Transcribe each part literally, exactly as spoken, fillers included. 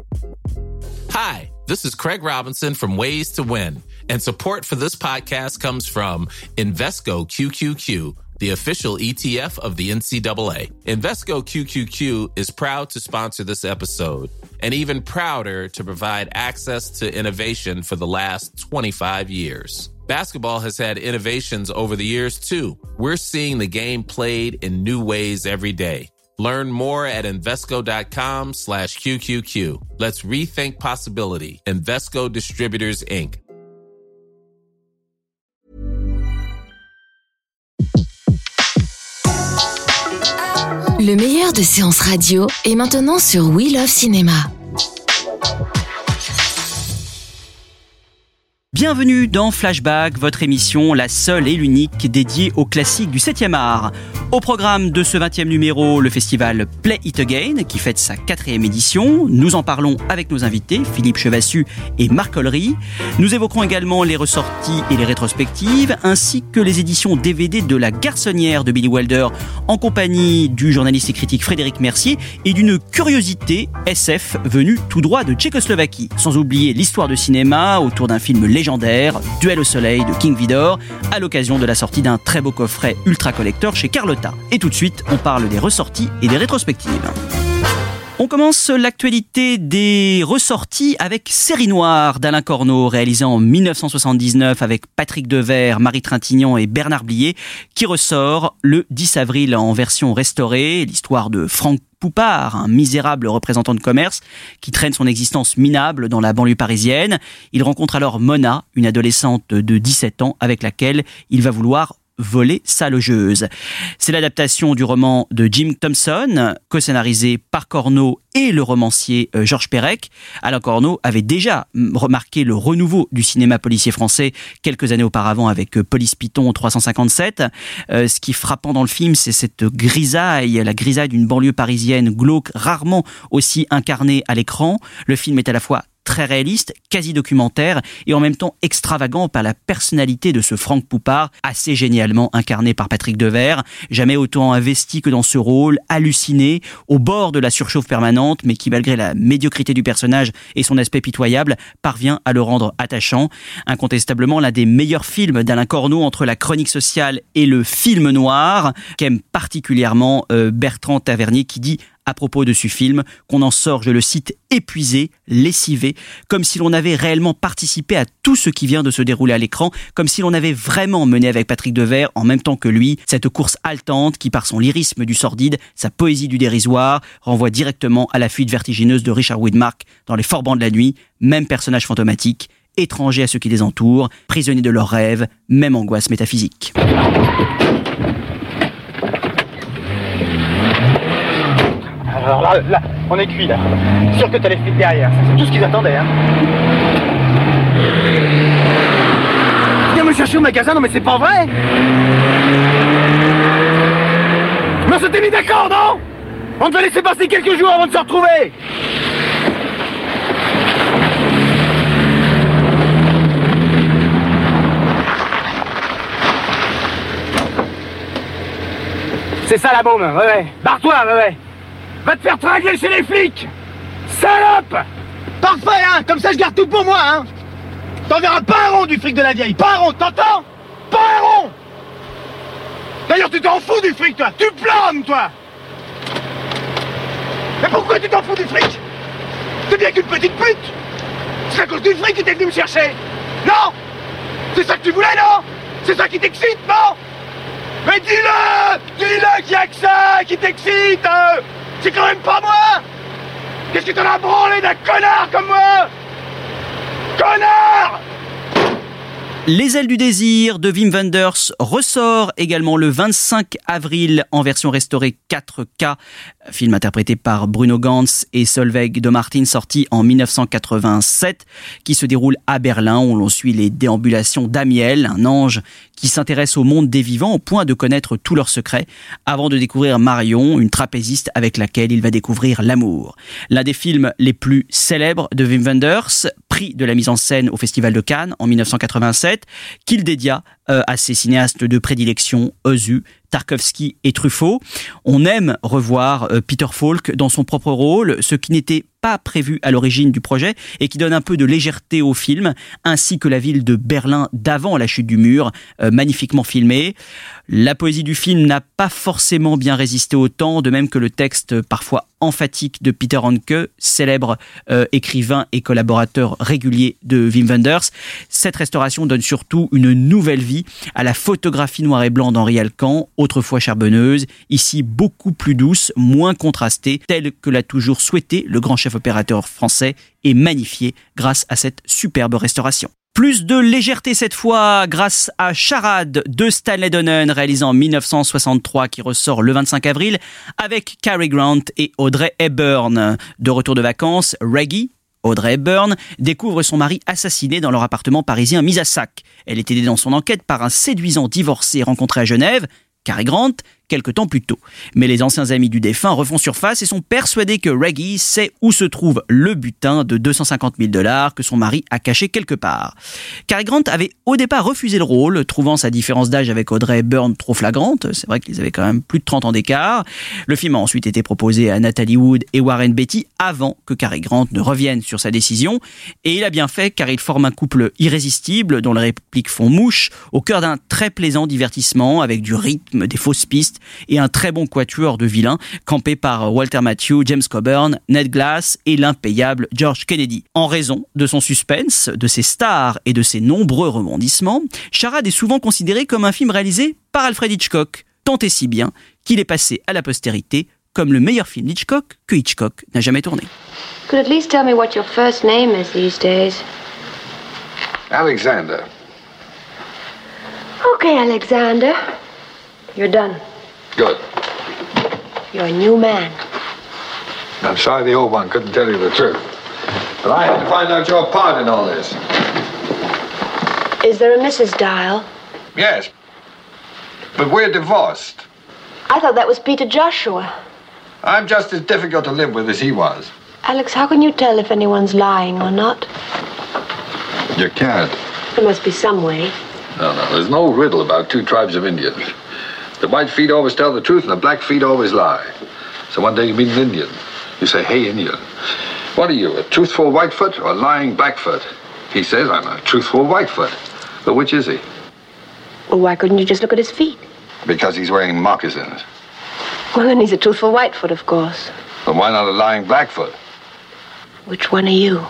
Hi, this is Craig Robinson from Ways to Win, and support for this podcast comes from Invesco Q Q Q, the official E T F of the N C double A. Invesco Q Q Q is proud to sponsor this episode, and even prouder to provide access to innovation for the last twenty-five years. Basketball has had innovations over the years, too. We're seeing the game played in new ways every day. Learn more at Invesco.com slash QQQ. Let's rethink possibility. Invesco Distributors, Incorporated. Le meilleur de séances radio est maintenant sur We Love Cinéma. Bienvenue dans Flashback, votre émission, la seule et l'unique dédiée aux classiques du septième art. Au programme de ce vingtième numéro, le festival Play It Again, qui fête sa quatrième édition. Nous en parlons avec nos invités, Philippe Chevassus et Marc Ollery. Nous évoquerons également les ressorties et les rétrospectives, ainsi que les éditions D V D de La Garçonnière de Billy Wilder, en compagnie du journaliste et critique Frédéric Mercier, et d'une curiosité S F venue tout droit de Tchécoslovaquie. Sans oublier l'histoire de cinéma autour d'un film légendaire, Duel au soleil de King Vidor, à l'occasion de la sortie d'un très beau coffret ultra collector chez Carlotta. Et tout de suite, on parle des ressorties et des rétrospectives. On commence l'actualité des ressorties avec Série Noire d'Alain Corneau, réalisé en dix-neuf cent soixante-dix-neuf avec Patrick Devers, Marie Trintignant et Bernard Blier, qui ressort le dix avril en version restaurée. L'histoire de Franck Poupard, un misérable représentant de commerce qui traîne son existence minable dans la banlieue parisienne. Il rencontre alors Mona, une adolescente de dix-sept ans avec laquelle il va vouloir voler sa logeuse. C'est l'adaptation du roman de Jim Thompson, co-scénarisé par Corneau et le romancier Georges Perec. Alain Corneau avait déjà remarqué le renouveau du cinéma policier français quelques années auparavant avec Police Python trois cent cinquante-sept. Euh, ce qui est frappant dans le film, c'est cette grisaille, la grisaille d'une banlieue parisienne glauque, rarement aussi incarnée à l'écran. Le film est à la fois très réaliste, quasi documentaire et en même temps extravagant par la personnalité de ce Franck Poupard, assez génialement incarné par Patrick Devers, jamais autant investi que dans ce rôle, halluciné, au bord de la surchauffe permanente, mais qui malgré la médiocrité du personnage et son aspect pitoyable, parvient à le rendre attachant. Incontestablement l'un des meilleurs films d'Alain Corneau entre la chronique sociale et le film noir, qu'aime particulièrement euh, Bertrand Tavernier, qui dit à propos de ce film qu'on en sort, je le cite, épuisé, lessivé, comme si l'on avait réellement participé à tout ce qui vient de se dérouler à l'écran, comme si l'on avait vraiment mené avec Patrick Devers, en même temps que lui, cette course haletante qui, par son lyrisme du sordide, sa poésie du dérisoire, renvoie directement à la fuite vertigineuse de Richard Widmark dans Les Forbans de la nuit, même personnage fantomatique, étranger à ceux qui les entourent, prisonniers de leurs rêves, même angoisse métaphysique. Alors là, là, on est cuit là. Sûr que t'as les flics derrière, c'est tout ce qu'ils attendaient, hein. Viens me chercher au magasin, non mais c'est pas vrai. Mais on s'était mis d'accord, non? On devait laisser passer quelques jours avant de se retrouver. C'est ça la bombe, ouais ouais. Barre-toi, ouais ouais. Va te faire tringler chez les flics! Salope! Parfait, hein! Comme ça, je garde tout pour moi, hein! T'enverras pas un rond du fric de la vieille! Pas un rond, t'entends? Pas un rond! D'ailleurs, tu t'en fous du fric, toi! Tu planes, toi! Mais pourquoi tu t'en fous du fric? T'es bien qu'une petite pute! C'est à cause du fric que t'es venu me chercher! Non! C'est ça que tu voulais, non? C'est ça qui t'excite, non? Mais dis-le! Dis-le qu'il y a que ça qui t'excite! euh C'est quand même pas moi! Qu'est-ce que t'en as branlé d'un connard comme moi? Connard! Les ailes du désir de Wim Wenders ressort également le vingt-cinq avril en version restaurée quatre K, film interprété par Bruno Ganz et Solveig de Martin, sorti en dix-neuf cent quatre-vingt-sept, qui se déroule à Berlin, où l'on suit les déambulations d'Amiel, un ange qui s'intéresse au monde des vivants au point de connaître tous leurs secrets, avant de découvrir Marion, une trapéziste avec laquelle il va découvrir l'amour. L'un des films les plus célèbres de Wim Wenders, prix de la mise en scène au Festival de Cannes en dix-neuf cent quatre-vingt-sept, qu'il dédia euh, à ses cinéastes de prédilection, Ozu, Tarkovsky et Truffaut. On aime revoir euh, Peter Falk dans son propre rôle, ce qui n'était pas prévu à l'origine du projet et qui donne un peu de légèreté au film, ainsi que la ville de Berlin d'avant la chute du mur, euh, magnifiquement filmée. La poésie du film n'a pas forcément bien résisté au temps, de même que le texte parfois emphatique de Peter Handke, célèbre euh, écrivain et collaborateur régulier de Wim Wenders. Cette restauration donne surtout une nouvelle vie à la photographie noir et blanc d'Henri Alcan, autrefois charbonneuse, ici beaucoup plus douce, moins contrastée, telle que l'a toujours souhaité le grand chef opérateur français et magnifiée grâce à cette superbe restauration. Plus de légèreté cette fois grâce à Charade de Stanley Donen, réalisé en dix-neuf cent soixante-trois, qui ressort le vingt-cinq avril avec Cary Grant et Audrey Hepburn. De retour de vacances, Reggie, Audrey Hepburn, découvre son mari assassiné dans leur appartement parisien mis à sac. Elle est aidée dans son enquête par un séduisant divorcé rencontré à Genève, Cary Grant, quelque temps plus tôt. Mais les anciens amis du défunt refont surface et sont persuadés que Reggie sait où se trouve le butin de deux cent cinquante mille dollars que son mari a caché quelque part. Cary Grant avait au départ refusé le rôle, trouvant sa différence d'âge avec Audrey Hepburn trop flagrante. C'est vrai qu'ils avaient quand même plus de trente ans d'écart. Le film a ensuite été proposé à Natalie Wood et Warren Beatty avant que Cary Grant ne revienne sur sa décision. Et il a bien fait, car il forme un couple irrésistible dont les répliques font mouche, au cœur d'un très plaisant divertissement avec du rythme, des fausses pistes et un très bon quatuor de vilains campé par Walter Matthau, James Coburn, Ned Glass et l'impayable George Kennedy. En raison de son suspense, de ses stars et de ses nombreux rebondissements, Charade est souvent considéré comme un film réalisé par Alfred Hitchcock, tant et si bien qu'il est passé à la postérité comme le meilleur film d'Hitchcock que Hitchcock n'a jamais tourné. Could at least tell me what your first name is these days. Alexander. Okay, Alexander. You're done. Good. You're a new man. I'm sorry the old one couldn't tell you the truth. But I had to find out your part in all this. Is there a Missus Dial? Yes. But we're divorced. I thought that was Peter Joshua. I'm just as difficult to live with as he was. Alex, how can you tell if anyone's lying or not? You can't. There must be some way. No, no, there's no riddle about two tribes of Indians. The white feet always tell the truth and the black feet always lie. So one day you meet an Indian. You say, hey, Indian, what are you, a truthful Whitefoot or a lying Blackfoot? He says, I'm a truthful Whitefoot. But which is he? Well, why couldn't you just look at his feet? Because he's wearing moccasins. Well, then he's a truthful Whitefoot, of course. But why not a lying Blackfoot? Which one are you?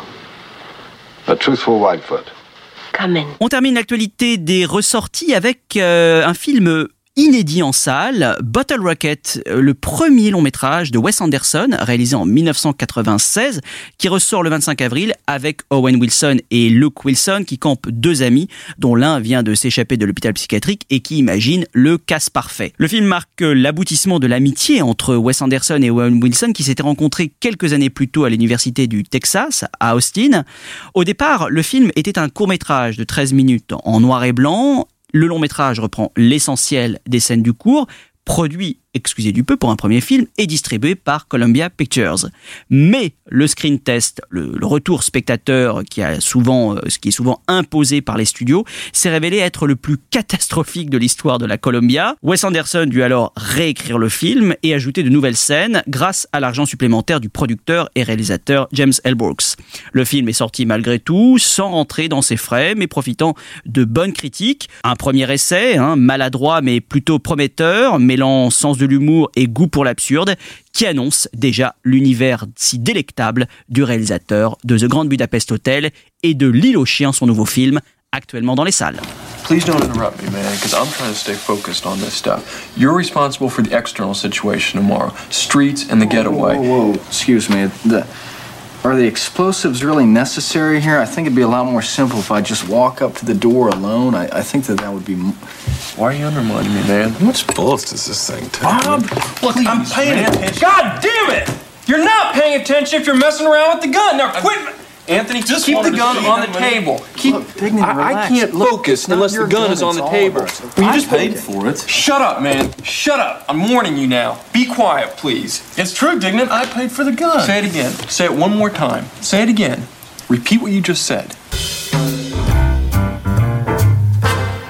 A truthful Whitefoot. Come in. On termine l'actualité des ressorties avec euh, un film inédit en salle, Bottle Rocket, le premier long métrage de Wes Anderson, réalisé en dix-neuf cent quatre-vingt-seize, qui ressort le vingt-cinq avril avec Owen Wilson et Luke Wilson, qui campent deux amis, dont l'un vient de s'échapper de l'hôpital psychiatrique et qui imagine le casse parfait. Le film marque l'aboutissement de l'amitié entre Wes Anderson et Owen Wilson, qui s'étaient rencontrés quelques années plus tôt à l'université du Texas, à Austin. Au départ, le film était un court-métrage de treize minutes en noir et blanc. Le long métrage reprend l'essentiel des scènes du court, produit, excusez du peu pour un premier film, et distribué par Columbia Pictures. Mais le screen test, le, le retour spectateur qui a souvent, ce qui est souvent imposé par les studios, s'est révélé être le plus catastrophique de l'histoire de la Columbia. Wes Anderson dut alors réécrire le film et ajouter de nouvelles scènes grâce à l'argent supplémentaire du producteur et réalisateur James L. Brooks. Le film est sorti malgré tout, sans rentrer dans ses frais, mais profitant de bonnes critiques. Un premier essai, hein, maladroit mais plutôt prometteur, mêlant sens de l'humour et goût pour l'absurde, qui annonce déjà l'univers si délectable du réalisateur de The Grand Budapest Hotel et de L'Île aux chiens, son nouveau film, actuellement dans les salles. Please don't interrupt me, man, because I'm trying to stay focused on this stuff. You're responsible for the external situation tomorrow, streets and the getaway. Whoa, whoa, whoa. Excuse me. The, are the explosives really necessary here? I think it'd be a lot more simple if I just walk up to the door alone. I, I think that that would be... M- Why are you undermining me, man? How much bullets does this thing take? Bob, look, please, I'm paying man. attention. God damn it! You're not paying attention if you're messing around with the gun. Now quit... I'm, Anthony, just keep the gun on the table. Keep. Look, Dignity, I, I can't focus unless the gun is on the table. Well, you just paid paid for it. Shut up, man. Shut up. I'm warning you now. Be quiet, please. It's true, Dignant. I paid for the gun. Say it again. Say it one more time. Say it again. Repeat what you just said.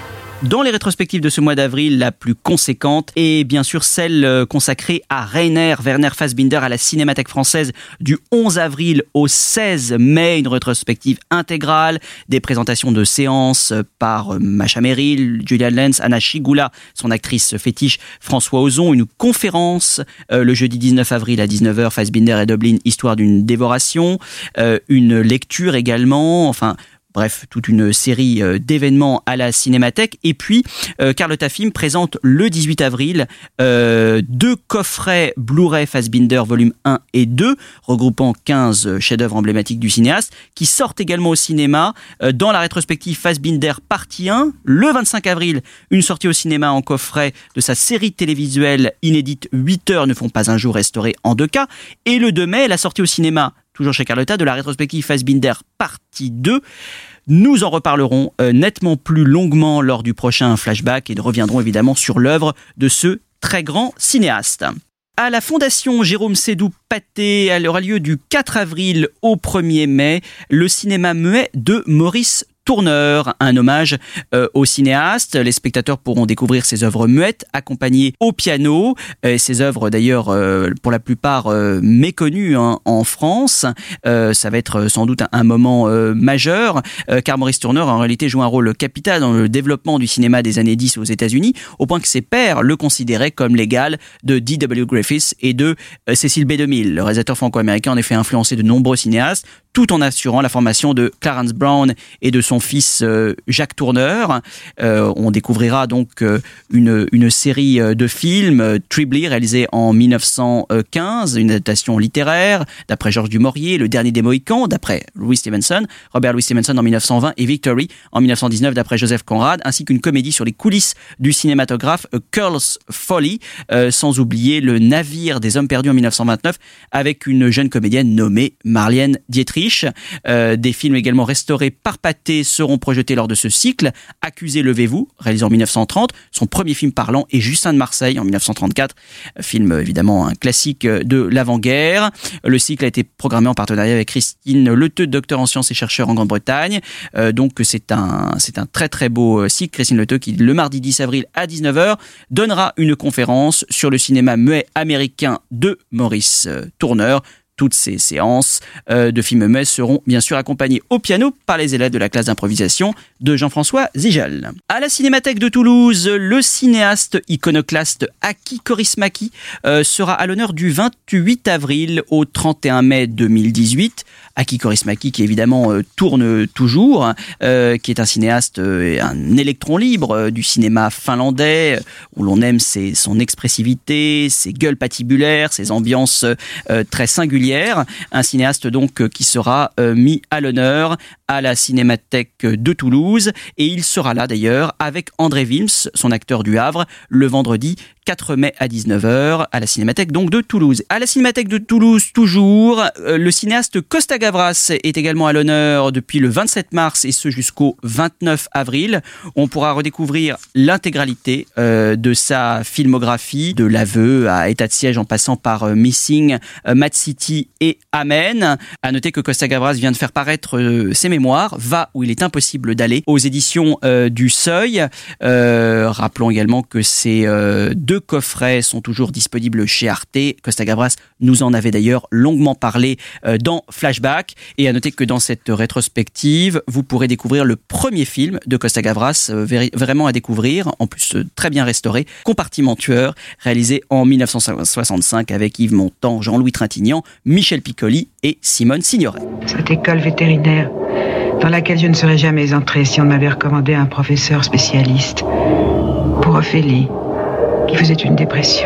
Dans les rétrospectives de ce mois d'avril, la plus conséquente est bien sûr celle consacrée à Rainer Werner Fassbinder à la Cinémathèque française du onze avril au seize mai, une rétrospective intégrale, des présentations de séances par Masha Merrill, Julian Lenz, Anna Schygulla, son actrice fétiche, François Ozon, une conférence euh, le jeudi dix-neuf avril à dix-neuf heures, Fassbinder et Dublin, histoire d'une dévoration, euh, une lecture également, enfin... Bref, toute une série d'événements à la Cinémathèque. Et puis, euh, Carlotta Film présente le dix-huit avril euh, deux coffrets Blu-ray Fassbinder volume un et deux, regroupant quinze chefs-d'œuvre emblématiques du cinéaste, qui sortent également au cinéma euh, dans la rétrospective Fassbinder partie un. Le vingt-cinq avril, une sortie au cinéma en coffret de sa série télévisuelle inédite huit heures ne font pas un jour, restaurée en deux K. Et le deux mai, la sortie au cinéma, toujours chez Carlotta, de la rétrospective Fassbinder partie deux. Nous en reparlerons euh, nettement plus longuement lors du prochain flashback et reviendrons évidemment sur l'œuvre de ce très grand cinéaste. À la Fondation Jérôme Sédou-Pathé, elle aura lieu du quatre avril au premier mai, le cinéma muet de Maurice Tourneur, un hommage euh, au cinéaste. Les spectateurs pourront découvrir ses œuvres muettes, accompagnées au piano. Euh, ses œuvres d'ailleurs, euh, pour la plupart, euh, méconnues hein, en France. Euh, ça va être sans doute un, un moment euh, majeur, euh, car Maurice Tourneur a en réalité joué un rôle capital dans le développement du cinéma des années dix aux États-Unis, au point que ses pairs le considéraient comme l'égal de D W Griffiths et de euh, Cecil B. DeMille. Le réalisateur franco-américain a en effet influencé de nombreux cinéastes, tout en assurant la formation de Clarence Brown et de son fils euh, Jacques Tourneur. Euh, on découvrira donc euh, une, une série de films, euh, Tribly, réalisé en mille neuf cent quinze, une adaptation littéraire, d'après Georges Dumaurier, Le Dernier des Mohicans, d'après Louis Stevenson, Robert Louis Stevenson en mille neuf cent vingt, et Victory en mille neuf cent dix-neuf, d'après Joseph Conrad, ainsi qu'une comédie sur les coulisses du cinématographe, A Girl's Folly, euh, sans oublier Le Navire des Hommes Perdus en mille neuf cent vingt-neuf, avec une jeune comédienne nommée Marlène Dietrich. Euh, des films également restaurés par Pathé seront projetés lors de ce cycle. Accusé, levez-vous, réalisé en mille neuf cent trente, son premier film parlant, et Justin de Marseille en mille neuf cent trente-quatre, film évidemment un classique de l'avant-guerre. Le cycle a été programmé en partenariat avec Christine Leteux, docteur en sciences et chercheur en Grande-Bretagne. Euh, donc c'est un, c'est un très très beau cycle. Christine Leteux qui, le mardi dix avril à dix-neuf heures, donnera une conférence sur le cinéma muet américain de Maurice Tourneur. Toutes ces séances euh, de films muets seront bien sûr accompagnées au piano par les élèves de la classe d'improvisation de Jean-François Zigel. À la Cinémathèque de Toulouse, le cinéaste iconoclaste Aki Kaurismäki euh, sera à l'honneur du vingt-huit avril au trente et un mai deux mille dix-huit. Aki Kaurismäki qui évidemment euh, tourne toujours, euh, qui est un cinéaste, euh, un électron libre euh, du cinéma finlandais, euh, où l'on aime ses, son expressivité, ses gueules patibulaires, ses ambiances euh, très singulières. Un cinéaste donc qui sera euh, mis à l'honneur à la Cinémathèque de Toulouse, et il sera là d'ailleurs avec André Wilms, son acteur du Havre, le vendredi quatre mai à dix-neuf heures à la Cinémathèque donc de Toulouse. À la Cinémathèque de Toulouse toujours, euh, le cinéaste Costa Gavras est également à l'honneur depuis le vingt-sept mars et ce jusqu'au vingt-neuf avril. On pourra redécouvrir l'intégralité euh, de sa filmographie, de L'Aveu à État de siège en passant par euh, Missing, euh, Mad City et Amen. À noter que Costa Gavras vient de faire paraître euh, ses mémoires, Va où il est impossible d'aller, aux éditions euh, du Seuil. Euh, rappelons également que ces euh, deux coffrets sont toujours disponibles chez Arte. Costa Gavras nous en avait d'ailleurs longuement parlé euh, dans Flashback. Et à noter que dans cette rétrospective, vous pourrez découvrir le premier film de Costa Gavras, euh, véri- vraiment à découvrir, en plus euh, très bien restauré, Compartiment tueur, réalisé en mille neuf cent soixante-cinq avec Yves Montand, Jean-Louis Trintignant, Michel Piccoli et Simone Signoret. Cette école vétérinaire, dans laquelle je ne serais jamais entrée si on m'avait recommandé un professeur spécialiste, pour Ophélie, qui faisait une dépression.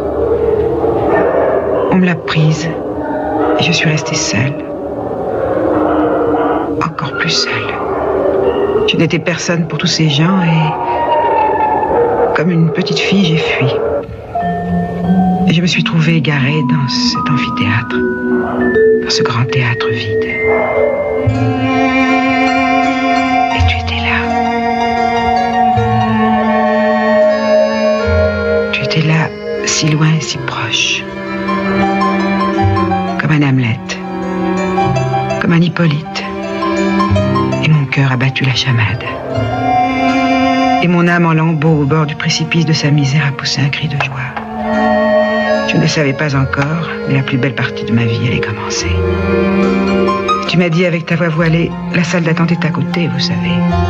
On me l'a prise, et je suis restée seule. Encore plus seule. Je n'étais personne pour tous ces gens, et comme une petite fille, j'ai fui. Et je me suis trouvée égarée dans cet amphithéâtre, dans ce grand théâtre vide. Et tu étais là. Tu étais là, si loin et si proche. Comme un Hamlet, comme un Hippolyte. Et mon cœur a battu la chamade. Et mon âme en lambeaux au bord du précipice de sa misère a poussé un cri de joie. Je ne le savais pas encore, mais la plus belle partie de ma vie allait commencer. Tu m'as dit avec ta voix voilée, la salle d'attente est à côté, vous savez.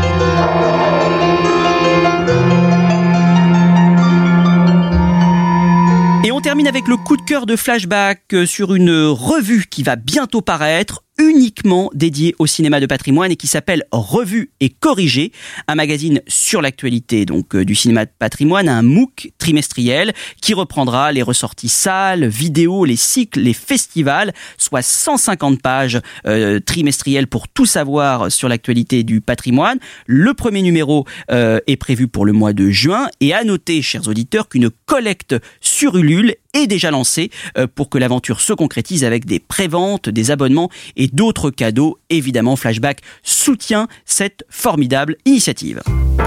Et on termine avec le coup de cœur de Flashback sur une revue qui va bientôt paraître, uniquement dédiée au cinéma de patrimoine et qui s'appelle Revue et Corrigée, un magazine sur l'actualité donc du cinéma de patrimoine, un MOOC trimestriel qui reprendra les ressorties salles, vidéos, les cycles, les festivals, soit cent cinquante pages euh, trimestrielles pour tout savoir sur l'actualité du patrimoine. Le premier numéro euh, est prévu pour le mois de juin et à noter, chers auditeurs, qu'une collecte sur Ulule est déjà lancée euh, pour que l'aventure se concrétise avec des préventes, des abonnements et d'autres cadeaux. Évidemment, Flashback soutient cette formidable initiative.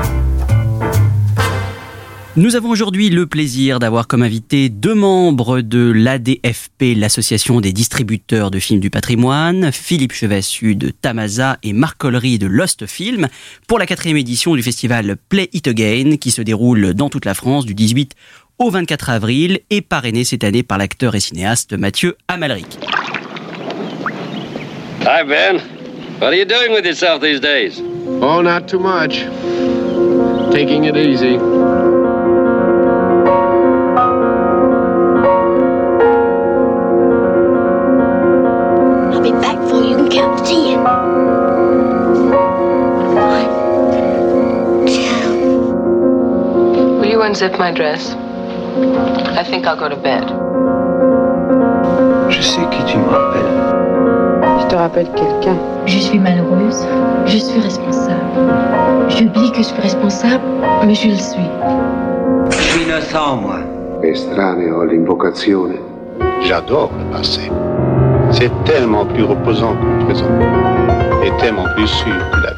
Nous avons aujourd'hui le plaisir d'avoir comme invité deux membres de l'A D F P, l'association des distributeurs de films du patrimoine, Philippe Chevassus de Tamasa et Marc Collery de Lost Film, pour la quatrième édition du festival Play It Again, qui se déroule dans toute la France du dix-huit au vingt-quatre avril et parrainé cette année par l'acteur et cinéaste Mathieu Amalric. Hi, Ben. What are you doing with yourself these days? Oh, not too much. Taking it easy. I'll be back before you can count to ten. One, two. Will you unzip my dress? I think I'll go to bed. Je sais qui tu me rappelles. Je te rappelle quelqu'un. Je suis malheureuse, je suis responsable. J'oublie que je suis responsable, mais je le suis. Je suis innocent, moi. Estraneo all'invocazione. J'adore le passé. C'est tellement plus reposant que le présent. Et tellement plus sûr que l'avenir.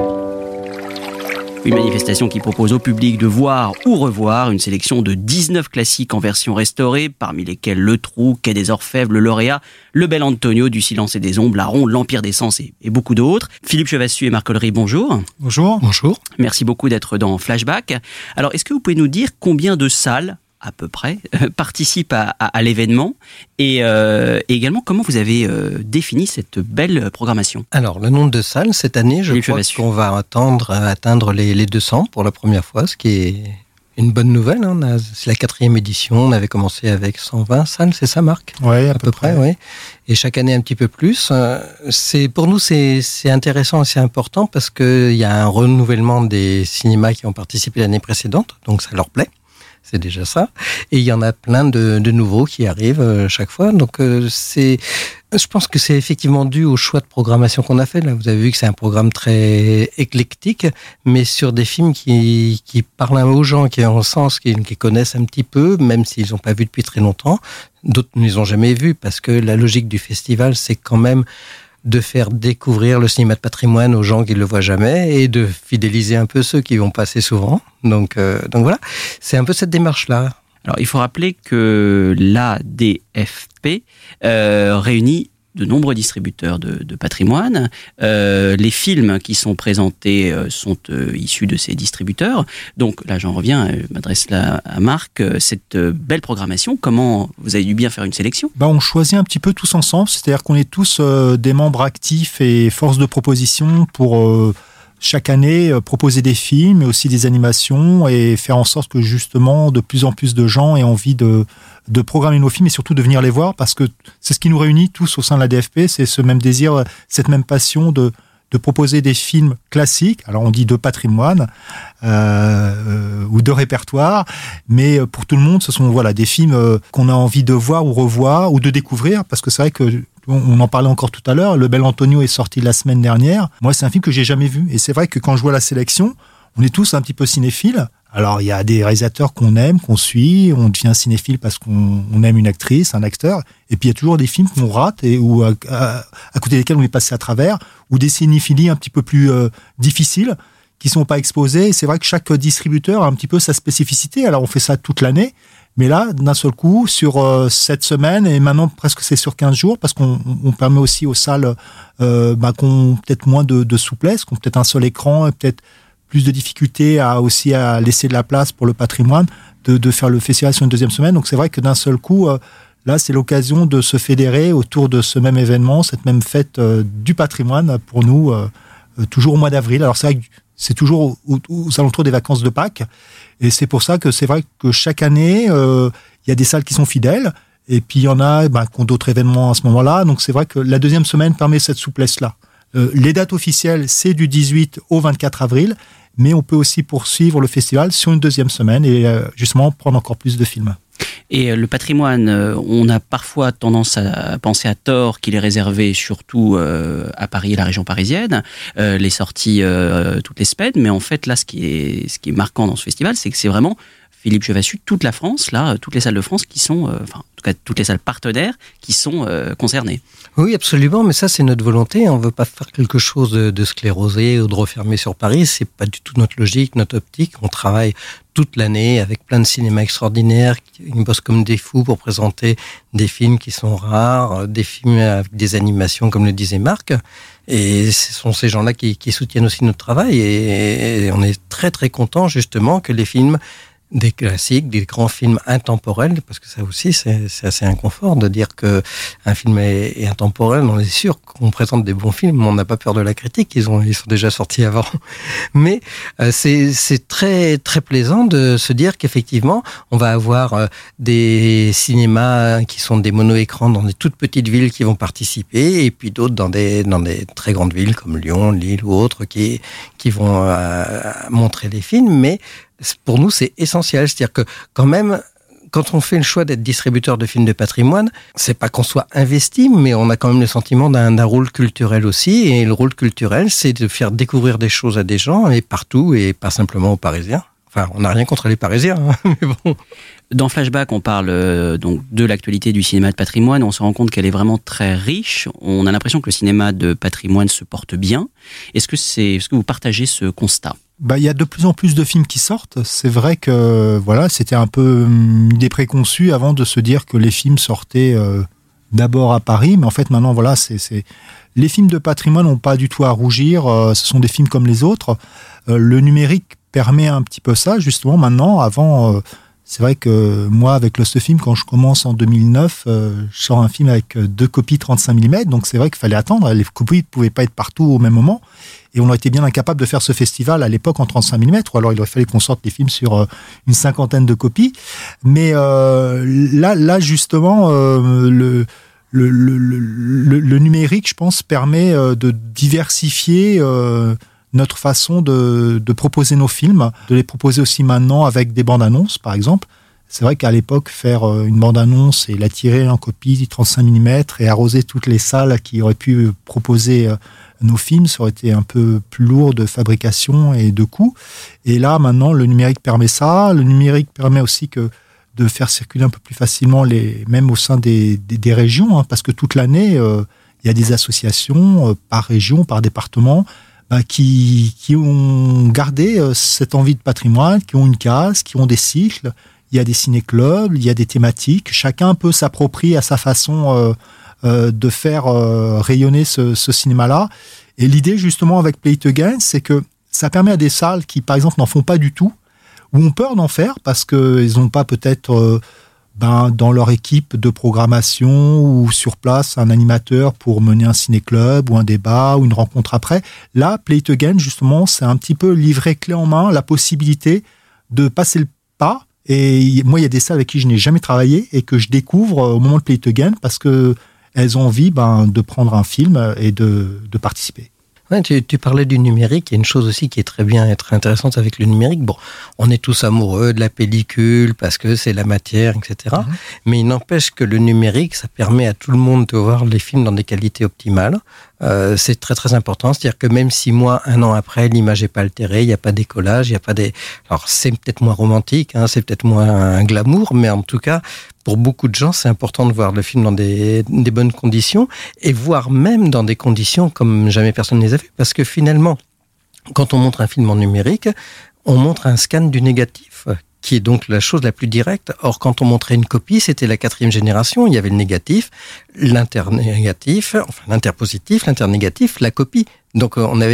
Une manifestation qui propose au public de voir ou revoir une sélection de dix-neuf classiques en version restaurée, parmi lesquels Le Trou, Quai des Orfèvres, Le Lauréat, Le Bel Antonio, Du Silence et des Ombres, La Ronde, L'Empire des Sens et, et beaucoup d'autres. Philippe Chevassus et Marc Collery, bonjour. Bonjour. Bonjour. Merci beaucoup d'être dans Flashback. Alors, est-ce que vous pouvez nous dire combien de salles à peu près, euh, participe à, à, à l'événement et, euh, et également comment vous avez euh, défini cette belle programmation? Alors, le nombre de salles, cette année, je crois qu'on va attendre, atteindre les, les deux cents pour la première fois, ce qui est une bonne nouvelle. Hein. On a, c'est la quatrième édition, on avait commencé avec cent vingt salles, c'est ça Marc? Oui, à, à peu, peu près. près oui. Et chaque année un petit peu plus. C'est, pour nous, c'est, c'est intéressant et c'est important parce qu'il y a un renouvellement des cinémas qui ont participé l'année précédente, donc ça leur plaît. C'est déjà ça. Et il y en a plein de, de nouveaux qui arrivent euh, chaque fois. Donc, euh, c'est, je pense que c'est effectivement dû au choix de programmation qu'on a fait. Là, vous avez vu que c'est un programme très éclectique, mais sur des films qui, qui parlent aux gens, qui ont un sens, qui, qui connaissent un petit peu, même s'ils n'ont pas vu depuis très longtemps. D'autres ne les ont jamais vus parce que la logique du festival, c'est quand même de faire découvrir le cinéma de patrimoine aux gens qui ne le voient jamais et de fidéliser un peu ceux qui vont passer souvent. Donc, euh, donc voilà, c'est un peu cette démarche-là. Alors, il faut rappeler que l'A D F P euh, réunit de nombreux distributeurs de, de patrimoine. Euh, les films qui sont présentés euh, sont euh, issus de ces distributeurs. Donc là, j'en reviens, je m'adresse là à Marc. Cette euh, belle programmation, comment vous avez dû bien faire une sélection? Bah, on choisit un petit peu tous ensemble, c'est-à-dire qu'on est tous euh, des membres actifs et force de proposition pour euh, chaque année euh, proposer des films, mais aussi des animations et faire en sorte que justement de plus en plus de gens aient envie de de programmer nos films et surtout de venir les voir parce que c'est ce qui nous réunit tous au sein de l'A D F P, c'est ce même désir, cette même passion de, de proposer des films classiques, alors on dit de patrimoine euh, ou de répertoire, mais pour tout le monde ce sont voilà, des films qu'on a envie de voir ou revoir ou de découvrir parce que c'est vrai que on en parlait encore tout à l'heure, Le Bel Antonio est sorti la semaine dernière, moi c'est un film que j'ai jamais vu et c'est vrai que quand je vois la sélection, on est tous un petit peu cinéphiles. Alors, il y a des réalisateurs qu'on aime, qu'on suit, on devient cinéphile parce qu'on on aime une actrice, un acteur, et puis il y a toujours des films qu'on rate et ou à, à, à côté desquels on est passé à travers, ou des cinéphilies un petit peu plus euh, difficiles qui sont pas exposées. Et c'est vrai que chaque distributeur a un petit peu sa spécificité. Alors, on fait ça toute l'année, mais là, d'un seul coup, sur euh, cette semaine, et maintenant presque c'est sur quinze jours, parce qu'on on permet aussi aux salles euh, bah, qui ont peut-être moins de, de souplesse, qui ont peut-être un seul écran, et peut-être plus de difficultés à aussi à laisser de la place pour le patrimoine, de, de faire le festival sur une deuxième semaine. Donc c'est vrai que d'un seul coup, euh, là, c'est l'occasion de se fédérer autour de ce même événement, cette même fête euh, du patrimoine pour nous, euh, euh, toujours au mois d'avril. Alors c'est vrai que c'est toujours aux, aux alentours des vacances de Pâques. Et c'est pour ça que c'est vrai que chaque année, euh, il y a des salles qui sont fidèles. Et puis il y en a ben, qui ont d'autres événements à ce moment-là. Donc c'est vrai que la deuxième semaine permet cette souplesse-là. Euh, les dates officielles, c'est du dix-huit au vingt-quatre avril. Mais on peut aussi poursuivre le festival sur une deuxième semaine et euh, justement prendre encore plus de films. Et le patrimoine, on a parfois tendance à penser à tort qu'il est réservé surtout euh, à Paris et la région parisienne, euh, les sorties euh, toutes les semaines. Mais en fait, là, ce qui est, ce qui est marquant dans ce festival, c'est que c'est vraiment, Philippe Chevassus, toute la France, là, toutes les salles de France qui sont, euh, enfin, en tout cas, toutes les salles partenaires qui sont euh, concernées. Oui, absolument, mais ça, c'est notre volonté. On ne veut pas faire quelque chose de, de sclérosé ou de refermé sur Paris. C'est pas du tout notre logique, notre optique. On travaille toute l'année avec plein de cinémas extraordinaires qui bossent comme des fous pour présenter des films qui sont rares, des films avec des animations, comme le disait Marc. Et ce sont ces gens-là qui, qui soutiennent aussi notre travail. Et, et on est très, très contents, justement, que les films des classiques, des grands films intemporels, parce que ça aussi, c'est, c'est assez inconfort de dire que un film est, est intemporel. On est sûr qu'on présente des bons films, mais on n'a pas peur de la critique. Ils ont, ils sont déjà sortis avant. Mais euh, c'est, c'est très, très plaisant de se dire qu'effectivement, on va avoir euh, des cinémas qui sont des mono-écrans dans des toutes petites villes qui vont participer, et puis d'autres dans des, dans des très grandes villes comme Lyon, Lille ou autres qui, qui vont euh, montrer les films. Mais pour nous, c'est essentiel. C'est-à-dire que quand même, quand on fait le choix d'être distributeur de films de patrimoine, c'est pas qu'on soit investi, mais on a quand même le sentiment d'un, d'un rôle culturel aussi. Et le rôle culturel, c'est de faire découvrir des choses à des gens, et partout, et pas simplement aux Parisiens. Enfin, on n'a rien contre les Parisiens, hein, mais bon. Dans Flashback, on parle euh, donc de l'actualité du cinéma de patrimoine. On se rend compte qu'elle est vraiment très riche. On a l'impression que le cinéma de patrimoine se porte bien. Est-ce que c'est, est-ce que vous partagez ce constat ? Bah, il y a de plus en plus de films qui sortent. C'est vrai que voilà, c'était un peu une idée préconçue avant de se dire que les films sortaient euh, d'abord à Paris, mais en fait maintenant voilà, c'est, c'est... les films de patrimoine n'ont pas du tout à rougir. Euh, ce sont des films comme les autres. Euh, le numérique permet un petit peu ça justement maintenant. Avant, euh, c'est vrai que moi avec Lost Film, quand je commence en deux mille neuf, euh, je sors un film avec deux copies trente-cinq millimètres, donc c'est vrai qu'il fallait attendre. Les copies ne pouvaient pas être partout au même moment. Et on aurait été bien incapable de faire ce festival à l'époque en trente-cinq millimètres, ou alors il aurait fallu qu'on sorte les films sur euh, une cinquantaine de copies. Mais euh, là, là justement, euh, le, le, le, le, le numérique, je pense, permet euh, de diversifier euh, notre façon de, de proposer nos films, de les proposer aussi maintenant avec des bandes annonces, par exemple. C'est vrai qu'à l'époque, faire une bande-annonce et la tirer en copie trente-cinq millimètres et arroser toutes les salles qui auraient pu proposer nos films, ça aurait été un peu plus lourd de fabrication et de coûts. Et là, maintenant, le numérique permet ça. Le numérique permet aussi que de faire circuler un peu plus facilement, les, même au sein des, des, des régions, hein, parce que toute l'année, euh, il y a des associations euh, par région, par département, bah, qui, qui ont gardé euh, cette envie de patrimoine, qui ont une case, qui ont des cycles. Il y a des ciné-clubs, il y a des thématiques. Chacun peut s'approprier à sa façon euh, euh, de faire euh, rayonner ce, ce cinéma-là. Et l'idée, justement, avec Play It Again, c'est que ça permet à des salles qui, par exemple, n'en font pas du tout, ou ont peur d'en faire parce qu'ils n'ont pas peut-être euh, ben, dans leur équipe de programmation ou sur place un animateur pour mener un ciné-club ou un débat ou une rencontre après. Là, Play It Again, justement, c'est un petit peu livrer clé en main la possibilité de passer le pas. Et moi, il y a des salles avec qui je n'ai jamais travaillé et que je découvre au moment de Play It Again parce qu'elles ont envie ben, de prendre un film et de, de participer. Ouais, tu, tu parlais du numérique. Il y a une chose aussi qui est très bien et très intéressante avec le numérique. Bon, on est tous amoureux de la pellicule parce que c'est la matière, et cetera. Mmh. Mais il n'empêche que le numérique, ça permet à tout le monde de voir les films dans des qualités optimales. Euh, c'est très très important. C'est-à-dire que même si moi, un an après, l'image n'est pas altérée, il n'y a pas d'écollage, il n'y a pas des... Alors, c'est peut-être moins romantique, hein, c'est peut-être moins un glamour, mais en tout cas, pour beaucoup de gens, c'est important de voir le film dans des, des bonnes conditions et voire même dans des conditions comme jamais personne ne les a vues. Parce que finalement, quand on montre un film en numérique, on montre un scan du négatif, qui est donc la chose la plus directe. Or, quand on montrait une copie, c'était la quatrième génération, il y avait le négatif, l'internégatif, enfin l'interpositif, l'internégatif, la copie. Donc, on avait déjà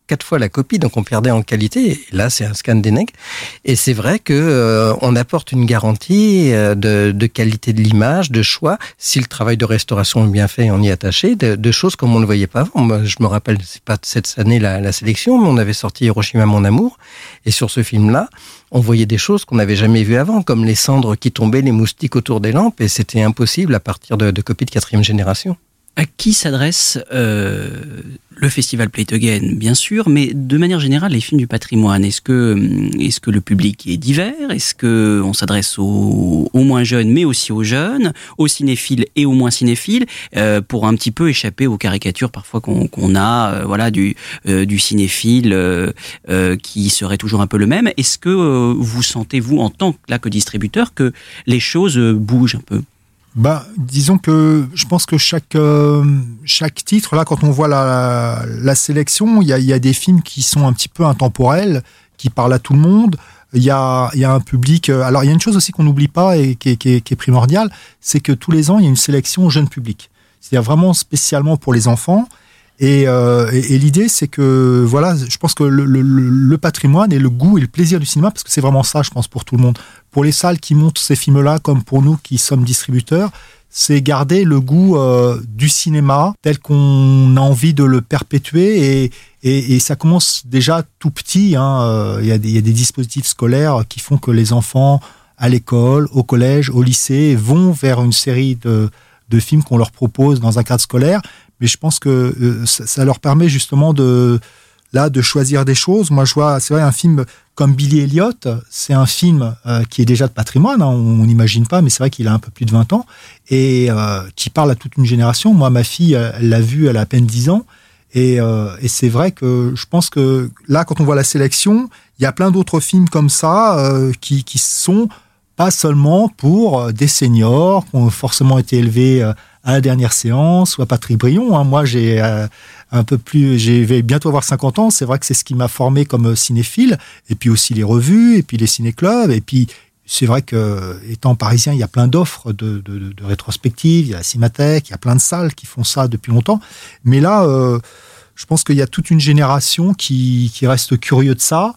quatre fois la copie, donc on perdait en qualité. Et là, c'est un scan des nègres. Et c'est vrai que euh, on apporte une garantie euh, de, de qualité de l'image, de choix. Si le travail de restauration est bien fait, on y est attaché, de, de choses comme on ne voyait pas avant. Moi, je me rappelle, c'est pas cette année la, la sélection, mais on avait sorti Hiroshima, mon amour. Et sur ce film-là, on voyait des choses qu'on n'avait jamais vues avant, comme les cendres qui tombaient, les moustiques autour des lampes, et c'était impossible à partir de, de copies de quatrième génération. À qui s'adresse euh, le festival Play It Again, bien sûr, mais de manière générale, les films du patrimoine, est-ce que, est-ce que le public est divers? Est-ce qu'on s'adresse aux, aux moins jeunes, mais aussi aux jeunes, aux cinéphiles et aux moins cinéphiles, euh, pour un petit peu échapper aux caricatures parfois qu'on, qu'on a, euh, voilà, du, euh, du cinéphile euh, euh, qui serait toujours un peu le même? Est-ce que euh, vous sentez, vous, en tant que, là, que distributeur, que les choses euh, bougent un peu? Bah, disons que je pense que chaque euh, chaque titre, là, quand on voit la la sélection, il y a il y a des films qui sont un petit peu intemporels, qui parlent à tout le monde. Il y a il y a un public. Alors il y a une chose aussi qu'on n'oublie pas et qui est, qui est, qui est primordiale, c'est que tous les ans il y a une sélection jeune public. C'est-à-dire vraiment spécialement pour les enfants. Et, euh, et, et l'idée, c'est que, voilà, je pense que le, le, le patrimoine et le goût et le plaisir du cinéma, parce que c'est vraiment ça, je pense, pour tout le monde. Pour les salles qui montent ces films-là, comme pour nous qui sommes distributeurs, c'est garder le goût euh, du cinéma tel qu'on a envie de le perpétuer. Et, et, et ça commence déjà tout petit. Hein. Il y a des, il y a des dispositifs scolaires qui font que les enfants, à l'école, au collège, au lycée, vont vers une série de, de films qu'on leur propose dans un cadre scolaire. Mais je pense que euh, ça, ça leur permet justement de, là, de choisir des choses. Moi, je vois, c'est vrai, un film comme Billy Elliot, c'est un film euh, qui est déjà de patrimoine, hein, on n'imagine pas, mais c'est vrai qu'il a un peu plus de vingt ans, et euh, qui parle à toute une génération. Moi, ma fille, elle l'a vu, elle a à peine dix ans, et, euh, et c'est vrai que je pense que là, quand on voit la sélection, il y a plein d'autres films comme ça euh, qui, qui sont pas seulement pour des seniors, qui ont forcément été élevés euh, à la dernière séance, ou à Patrick Brion. Hein. Moi, j'ai euh, un peu plus, j'ai vais bientôt avoir cinquante ans. C'est vrai que c'est ce qui m'a formé comme cinéphile. Et puis aussi les revues, et puis les ciné-clubs. Et puis, c'est vrai que, étant parisien, il y a plein d'offres de, de, de, de rétrospectives. Il y a la Cinémathèque, il y a plein de salles qui font ça depuis longtemps. Mais là, euh, je pense qu'il y a toute une génération qui, qui reste curieux de ça.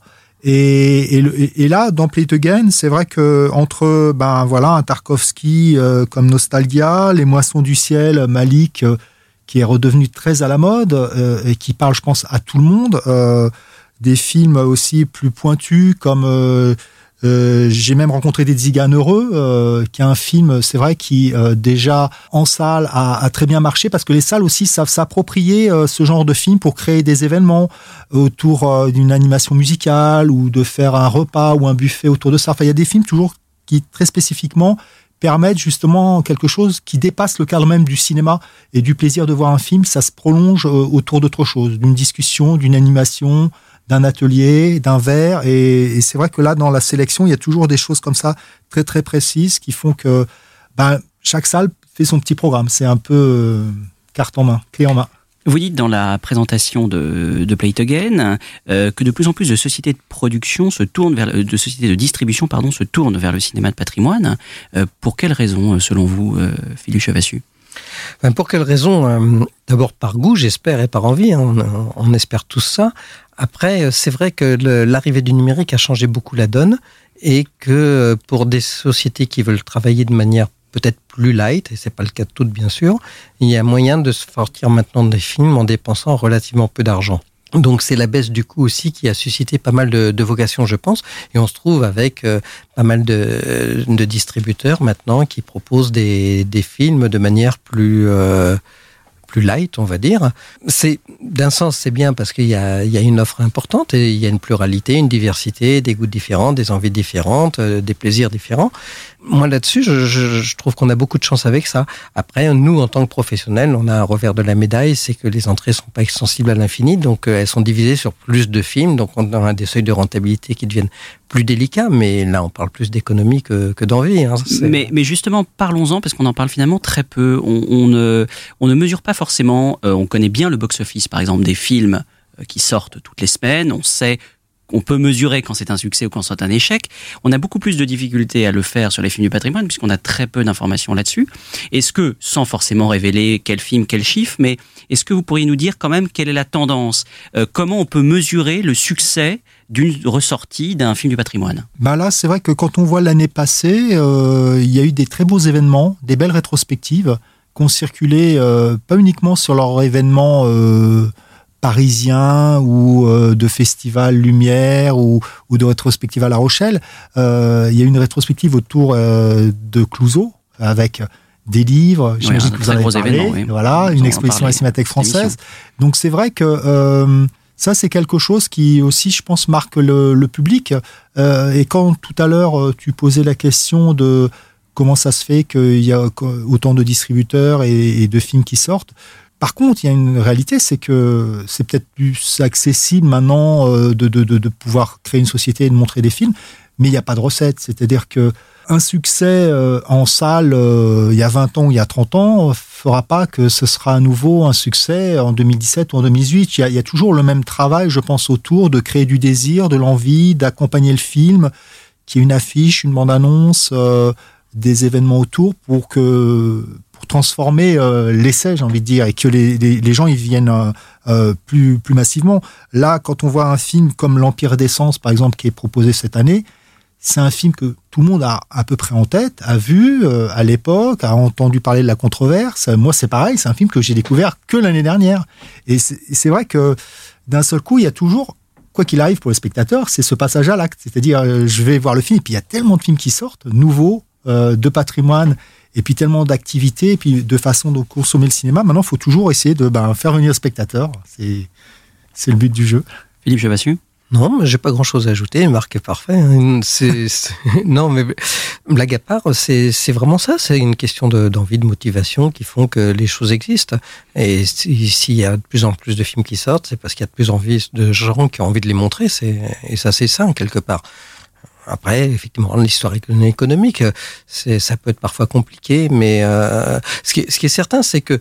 Et, et, et là, dans Play It Again, c'est vrai que entre ben voilà un Tarkovsky euh, comme Nostalgia, Les Moissons du ciel, Malik, euh, qui est redevenu très à la mode euh, et qui parle, je pense, à tout le monde, euh, des films aussi plus pointus comme euh, euh, j'ai même rencontré des Tziganes heureux, euh, qui est un film, c'est vrai, qui euh, déjà en salle a, a très bien marché parce que les salles aussi savent s'approprier euh, ce genre de film pour créer des événements autour euh, d'une animation musicale ou de faire un repas ou un buffet autour de ça. Enfin, il y a des films toujours qui très spécifiquement permettent justement quelque chose qui dépasse le cadre même du cinéma et du plaisir de voir un film. Ça se prolonge euh, autour d'autre chose, d'une discussion, d'une animation, d'un atelier, d'un verre. Et, et c'est vrai que là, dans la sélection, il y a toujours des choses comme ça, très très précises, qui font que ben, chaque salle fait son petit programme. C'est un peu euh, carte en main, clé en main. Vous dites dans la présentation de, de Play It Again euh, que de plus en plus de sociétés de production se tournent vers, de sociétés de distribution, pardon, se tournent vers le cinéma de patrimoine. Euh, pour quelles raisons, selon vous, euh, Philippe Chavassu? Ben pour quelles raisons euh, D'abord par goût, j'espère, et par envie. Hein, on, on espère tous ça. Après, c'est vrai que le, l'arrivée du numérique a changé beaucoup la donne et que pour des sociétés qui veulent travailler de manière peut-être plus light, et c'est pas le cas de toutes bien sûr, il y a moyen de sortir maintenant des films en dépensant relativement peu d'argent. Donc c'est la baisse du coût aussi qui a suscité pas mal de, de vocations, je pense, et on se trouve avec euh, pas mal de, de distributeurs maintenant qui proposent des, des films de manière plus... Euh, plus light, on va dire. C'est, d'un sens, c'est bien parce qu'il y a, il y a une offre importante et il y a une pluralité, une diversité, des goûts différents, des envies différentes, euh, des plaisirs différents. Moi, là-dessus, je, je, je trouve qu'on a beaucoup de chance avec ça. Après, nous, en tant que professionnels, on a un revers de la médaille, c'est que les entrées sont pas extensibles à l'infini, donc euh, elles sont divisées sur plus de films, donc on a des seuils de rentabilité qui deviennent plus délicats, mais là, on parle plus d'économie que, que d'envie. Hein. Mais, mais justement, parlons-en, parce qu'on en parle finalement très peu. On, on, ne, on ne mesure pas forcément, euh, on connaît bien le box-office, par exemple, des films euh, qui sortent toutes les semaines, on sait on peut mesurer quand c'est un succès ou quand c'est un échec. On a beaucoup plus de difficultés à le faire sur les films du patrimoine puisqu'on a très peu d'informations là-dessus. Est-ce que, sans forcément révéler quel film, quel chiffre, mais est-ce que vous pourriez nous dire quand même quelle est la tendance ? euh, Comment on peut mesurer le succès d'une ressortie d'un film du patrimoine ? Bah là, c'est vrai que quand on voit l'année passée, euh, il y a eu des très beaux événements, des belles rétrospectives qui ont circulé, euh, pas uniquement sur leurs événements euh, parisiens ou euh, de festival Lumière ou, ou de rétrospective à La Rochelle. Euh, il y a eu une rétrospective autour euh, de Clouzot avec des livres, j'imagine oui, que vous en avez parlé, événement, oui. voilà, une exposition à la Cinémathèque française. Donc c'est vrai que euh, ça, c'est quelque chose qui aussi, je pense, marque le, le public. Euh, et quand tout à l'heure, tu posais la question de comment ça se fait qu'il y a autant de distributeurs et, et de films qui sortent. Par contre, il y a une réalité, c'est que c'est peut-être plus accessible maintenant euh, de, de, de, de pouvoir créer une société et de montrer des films, mais il n'y a pas de recette. C'est-à-dire que un succès euh, en salle euh, il y a vingt ans ou il y a trente ans fera pas que ce sera à nouveau un succès en deux mille dix-sept ou en deux mille dix-huit. Il y a, il y a toujours le même travail, je pense, autour de créer du désir, de l'envie, d'accompagner le film, qu'il y ait une affiche, une bande-annonce, euh, des événements autour pour que pour transformer euh, l'essai, j'ai envie de dire, et que les, les, les gens ils viennent euh, euh, plus, plus massivement. Là, quand on voit un film comme L'Empire d'Essence, par exemple, qui est proposé cette année, c'est un film que tout le monde a à peu près en tête, a vu euh, à l'époque, a entendu parler de la controverse. Moi, c'est pareil, c'est un film que j'ai découvert que l'année dernière. Et c'est, c'est vrai que d'un seul coup, il y a toujours, quoi qu'il arrive pour le spectateur, c'est ce passage à l'acte. C'est-à-dire, euh, je vais voir le film, et puis il y a tellement de films qui sortent, nouveaux, euh, de patrimoine, et puis tellement d'activités, et puis de façon de consommer le cinéma. Maintenant, il faut toujours essayer de ben, faire venir le spectateur. C'est, c'est le but du jeu. Philippe Chabassu ? Non, mais j'ai pas grand-chose à ajouter. Marc est parfait. C'est, c'est... Non, mais blague à part, c'est, c'est vraiment ça. C'est une question de, d'envie, de motivation qui font que les choses existent. Et si, s'il y a de plus en plus de films qui sortent, c'est parce qu'il y a de plus en plus de gens qui ont envie de les montrer. C'est, et ça, c'est sain, quelque part. Après, effectivement, l'histoire économique, c'est, ça peut être parfois compliqué, mais euh, ce, qui est, ce qui est certain, c'est que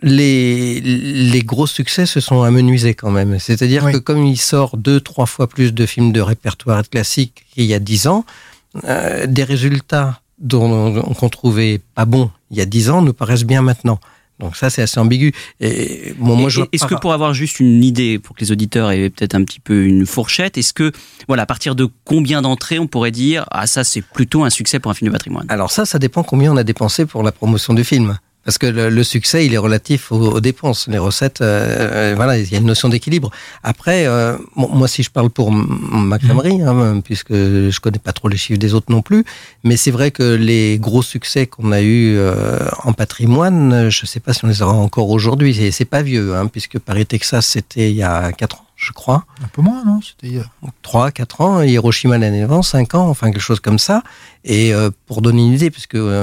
les, les gros succès se sont amenuisés quand même. C'est-à-dire oui. que comme il sort deux, trois fois plus de films de répertoire et de classiques qu'il y a dix ans, euh, des résultats dont, qu'on trouvait pas bons il y a dix ans nous paraissent bien maintenant. Donc ça, c'est assez ambigu. Et, bon, moi, et, je est-ce que pour avoir juste une idée, pour que les auditeurs aient peut-être un petit peu une fourchette, est-ce que, voilà, à partir de combien d'entrées on pourrait dire « Ah, ça, c'est plutôt un succès pour un film de patrimoine » ? Alors ça, ça dépend combien on a dépensé pour la promotion du film. Parce que le, le succès, il est relatif aux, aux dépenses. Les recettes, euh, voilà, il y a une notion d'équilibre. Après, euh, bon, moi, si je parle pour ma crèmerie, hein, puisque je connais pas trop les chiffres des autres non plus, mais c'est vrai que les gros succès qu'on a eus euh, en patrimoine, je sais pas si on les aura encore aujourd'hui. C'est, c'est pas vieux, hein, puisque Paris, Texas, c'était il y a quatre ans, je crois. Un peu moins, non ? C'était il y a trois, quatre ans. Hiroshima l'année avant, cinq ans, enfin quelque chose comme ça. Et euh, pour donner une idée, puisque euh,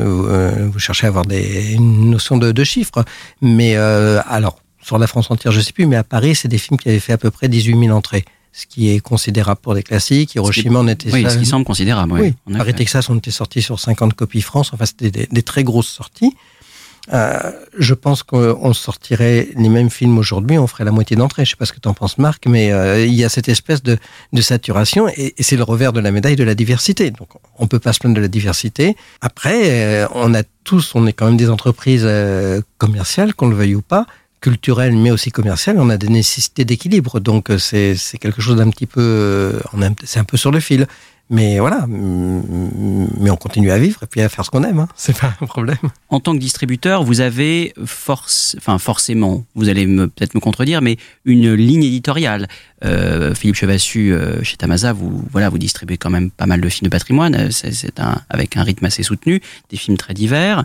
euh, vous cherchez à avoir des, une notion de, de chiffres, mais euh, alors, sur la France entière, je sais plus, mais à Paris, c'est des films qui avaient fait à peu près dix-huit mille entrées, ce qui est considérable pour des classiques. Hiroshima, on était... Oui, ce qui semble considérable, oui. oui. Paris, Texas, on était sortis sur cinquante copies France, enfin, c'était des, des très grosses sorties. Euh, je pense qu'on sortirait les mêmes films aujourd'hui, on ferait la moitié d'entrée. Je sais pas ce que tu en penses, Marc, mais euh, il y a cette espèce de, de saturation et, et c'est le revers de la médaille de la diversité. Donc, on peut pas se plaindre de la diversité. Après, euh, on a tous, on est quand même des entreprises euh, commerciales, qu'on le veuille ou pas, culturelles, mais aussi commerciales. On a des nécessités d'équilibre. Donc, c'est, c'est quelque chose d'un petit peu, euh, on a, c'est un peu sur le fil. Mais voilà, mais on continue à vivre et puis à faire ce qu'on aime, hein. C'est pas un problème. En tant que distributeur, vous avez force, enfin forcément, vous allez me, peut-être me contredire, mais une ligne éditoriale. Euh, Philippe Chabassu, euh, chez Tamasa, vous voilà, vous distribuez quand même pas mal de films de patrimoine. C'est, c'est un avec un rythme assez soutenu, des films très divers.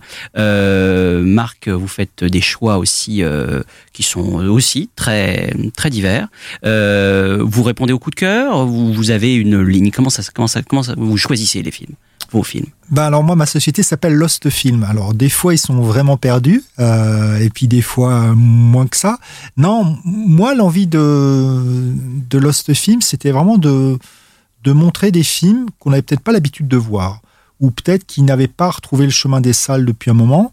Euh, Marc, vous faites des choix aussi euh, qui sont aussi très très divers. Euh, vous répondez au coup de cœur. Vous, vous avez une ligne. Comment ça, comment ça, comment ça, vous choisissez les films, vos films? Ben alors moi, ma société s'appelle Lost Film. Alors des fois ils sont vraiment perdus, euh, et puis des fois moins que ça. Non, moi l'envie de de Lost Film, c'était vraiment de de montrer des films qu'on n'avait peut-être pas l'habitude de voir, ou peut-être qui n'avaient pas retrouvé le chemin des salles depuis un moment.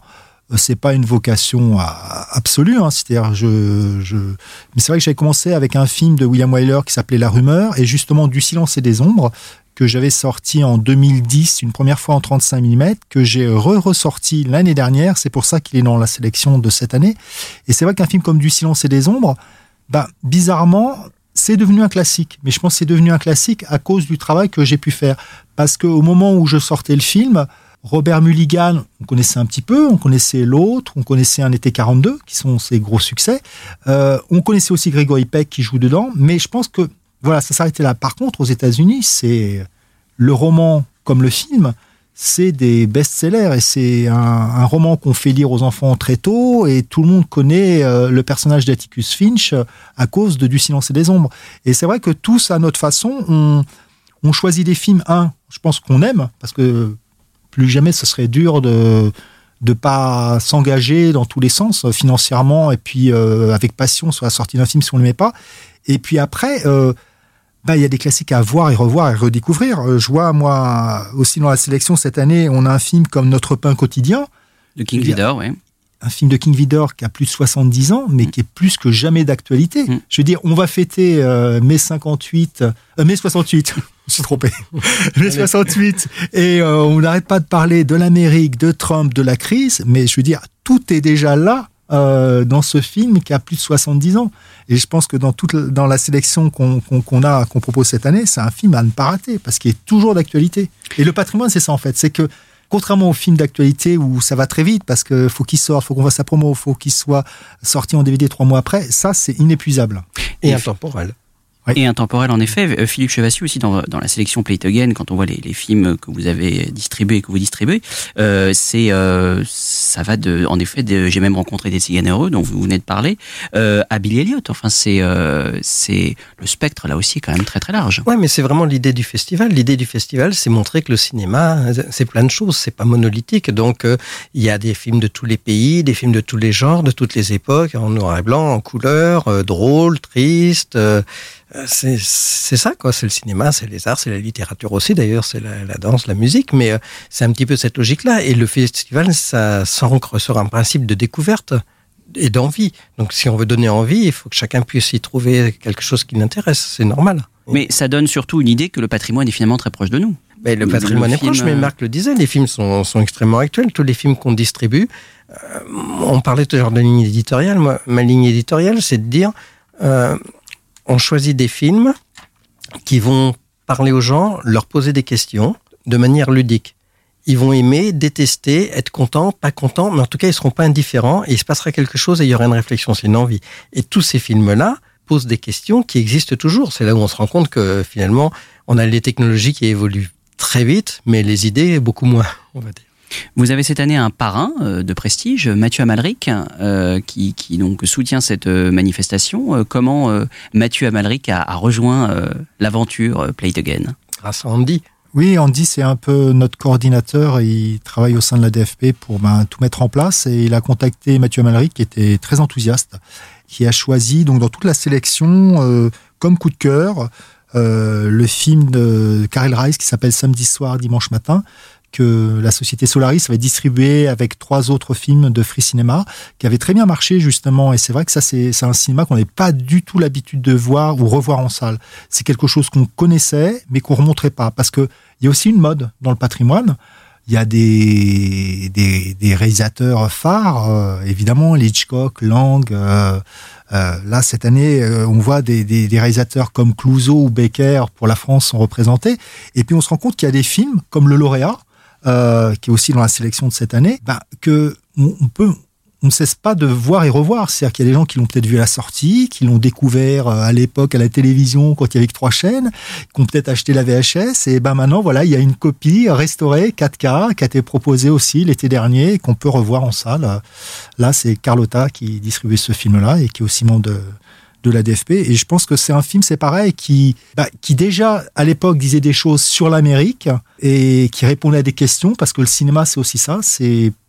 c'est pas une vocation absolue, hein. C'est-à-dire, je, je, mais c'est vrai que j'avais commencé avec un film de William Wyler qui s'appelait La Rumeur, et justement Du silence et des ombres, que j'avais sorti en deux mille dix, une première fois en trente-cinq millimètres, que j'ai re-ressorti l'année dernière. C'est pour ça qu'il est dans la sélection de cette année. Et c'est vrai qu'un film comme Du silence et des ombres, ben, bizarrement, c'est devenu un classique. Mais je pense que c'est devenu un classique à cause du travail que j'ai pu faire. Parce qu'au moment où je sortais le film, Robert Mulligan, on connaissait un petit peu, on connaissait L'autre, on connaissait Un été quarante-deux, qui sont ses gros succès. Euh, on connaissait aussi Gregory Peck qui joue dedans. Mais je pense que voilà, ça s'arrêtait là. Par contre, aux États-Unis, c'est le roman comme le film, c'est des best-sellers et c'est un, un roman qu'on fait lire aux enfants très tôt et tout le monde connaît euh, le personnage d'Atticus Finch à cause de Du silence et des ombres. Et c'est vrai que tous, à notre façon, on, on choisit des films, un, je pense qu'on aime, parce que plus jamais ce serait dur de de pas s'engager dans tous les sens, financièrement et puis euh, avec passion sur la sortie d'un film si on ne l'aimait pas. Et puis après... Euh, bah, il y a des classiques à voir et revoir et redécouvrir. Je vois, moi, aussi dans la sélection cette année, on a un film comme Notre pain quotidien. De King Vidor, oui. Un film de King Vidor qui a plus de soixante-dix ans, mais mmh. qui est plus que jamais d'actualité. Mmh. Je veux dire, on va fêter euh, mai cinquante-huit, euh, mai soixante-huit, je me suis trompé, mai soixante-huit, et euh, on n'arrête pas de parler de l'Amérique, de Trump, de la crise, mais je veux dire, tout est déjà là. Euh, dans ce film qui a plus de soixante-dix ans. Et je pense que dans toute dans la sélection qu'on, qu'on, qu'on a, qu'on propose cette année, c'est un film à ne pas rater parce qu'il est toujours d'actualité. Et le patrimoine, c'est ça en fait. C'est que contrairement aux films d'actualité où ça va très vite parce qu'il faut qu'il sorte, il faut qu'on fasse sa promo, il faut qu'il soit sorti en D V D trois mois après, ça c'est inépuisable. Et intemporel. Oui. Et intemporel, en effet. Philippe Chevassier aussi, dans, dans la sélection Play It Again, quand on voit les, les films que vous avez distribués et que vous distribuez, euh, c'est, euh, ça va de, en effet, de, j'ai même rencontré des Tziganes heureux, dont vous venez de parler, euh, à Billy Elliot. Enfin, c'est, euh, c'est, le spectre, là aussi, est quand même très, très large. Ouais, mais c'est vraiment l'idée du festival. L'idée du festival, c'est montrer que le cinéma, c'est plein de choses, c'est pas monolithique. Donc, euh, il y a des films de tous les pays, des films de tous les genres, de toutes les époques, en noir et blanc, en couleur, euh, drôle, triste, euh, C'est, c'est ça, quoi. C'est le cinéma, c'est les arts, c'est la littérature aussi, d'ailleurs, c'est la, la danse, la musique, mais euh, c'est un petit peu cette logique-là. Et le festival, ça s'ancre sur un principe de découverte et d'envie. Donc, si on veut donner envie, il faut que chacun puisse y trouver quelque chose qui l'intéresse. C'est normal. Mais ça donne surtout une idée que le patrimoine est finalement très proche de nous. Mais le patrimoine le est film... proche, mais Marc le disait, les films sont, sont extrêmement actuels. Tous les films qu'on distribue, euh, on parlait tout à l'heure de ligne éditoriale. Moi, ma ligne éditoriale, c'est de dire... Euh, on choisit des films qui vont parler aux gens, leur poser des questions de manière ludique. Ils vont aimer, détester, être contents, pas contents, mais en tout cas, ils ne seront pas indifférents et il se passera quelque chose et il y aura une réflexion, c'est une envie. Et tous ces films-là posent des questions qui existent toujours. C'est là où on se rend compte que finalement, on a les technologies qui évoluent très vite, mais les idées beaucoup moins, on va dire. Vous avez cette année un parrain euh, de prestige, Mathieu Amalric, euh, qui, qui donc soutient cette euh, manifestation. Euh, comment euh, Mathieu Amalric a, a rejoint euh, l'aventure euh, Play It Again ? Grâce à Andy. Oui, Andy, c'est un peu notre coordinateur. Il travaille au sein de la D F P pour ben, tout mettre en place. Et il a contacté Mathieu Amalric, qui était très enthousiaste, qui a choisi donc dans toute la sélection, euh, comme coup de cœur, euh, le film de Karel Reisz qui s'appelle Samedi soir, dimanche matin, que la société Solaris avait distribué avec trois autres films de Free Cinema qui avaient très bien marché justement. Et c'est vrai que ça, c'est, c'est un cinéma qu'on n'avait pas du tout l'habitude de voir ou revoir en salle. C'est quelque chose qu'on connaissait mais qu'on ne remontrait pas parce que il y a aussi une mode dans le patrimoine. Il y a des, des, des réalisateurs phares, euh, évidemment, Hitchcock, Lang. Euh, euh, là, cette année, euh, on voit des, des, des réalisateurs comme Clouzot ou Becker pour la France sont représentés. Et puis, on se rend compte qu'il y a des films comme Le Lauréat, Euh, qui est aussi dans la sélection de cette année, bah, que on, on peut, on ne cesse pas de voir et revoir. C'est-à-dire qu'il y a des gens qui l'ont peut-être vu à la sortie, qui l'ont découvert à l'époque à la télévision quand il y avait que trois chaînes, qui ont peut-être acheté la V H S. Et ben maintenant, voilà, il y a une copie restaurée quatre K qui a été proposée aussi l'été dernier et qu'on peut revoir en salle. Là, c'est Carlotta qui distribue ce film-là et qui est aussi membre de de la D F P, et je pense que c'est un film, c'est pareil, qui, bah, qui déjà, à l'époque, disait des choses sur l'Amérique, et qui répondait à des questions, parce que le cinéma, c'est aussi ça, c'est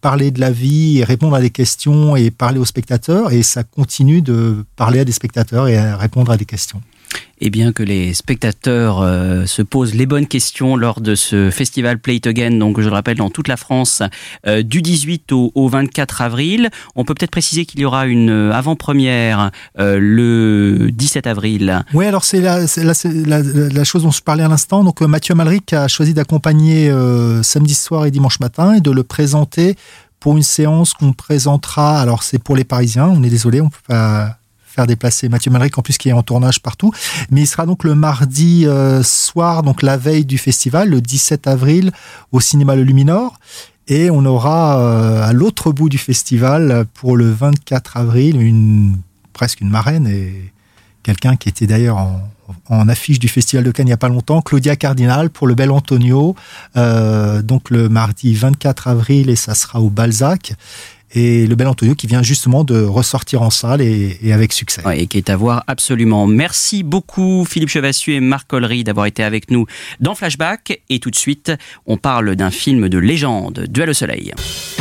parler de la vie et répondre à des questions et parler aux spectateurs, et ça continue de parler à des spectateurs et à répondre à des questions. Et bien que les spectateurs euh, se posent les bonnes questions lors de ce festival Play It Again, donc je le rappelle dans toute la France, euh, du dix-huit au, au vingt-quatre avril. On peut peut-être préciser qu'il y aura une avant-première euh, le dix-sept avril. Oui, alors c'est la, c'est la, c'est la, la chose dont je parlais à l'instant. Donc Mathieu Amalric a choisi d'accompagner euh, samedi soir et dimanche matin et de le présenter pour une séance qu'on présentera. Alors c'est pour les Parisiens, on est désolé, on peut pas faire déplacer Mathieu Amalric, en plus qui est en tournage partout. Mais il sera donc le mardi euh, soir, donc la veille du festival, le dix-sept avril, au cinéma Le Luminor. Et on aura euh, à l'autre bout du festival, pour le vingt-quatre avril, une, presque une marraine, et quelqu'un qui était d'ailleurs en, en affiche du Festival de Cannes il n'y a pas longtemps, Claudia Cardinal, pour le Bel Antonio, euh, donc le mardi vingt-quatre avril, et ça sera au Balzac. Et le Bel Antonio qui vient justement de ressortir en salle et, et avec succès. Ouais, et qui est à voir absolument. Merci beaucoup Philippe Chevassieu et Marc Collery d'avoir été avec nous dans Flashback. Et tout de suite, on parle d'un film de légende, Duel au soleil.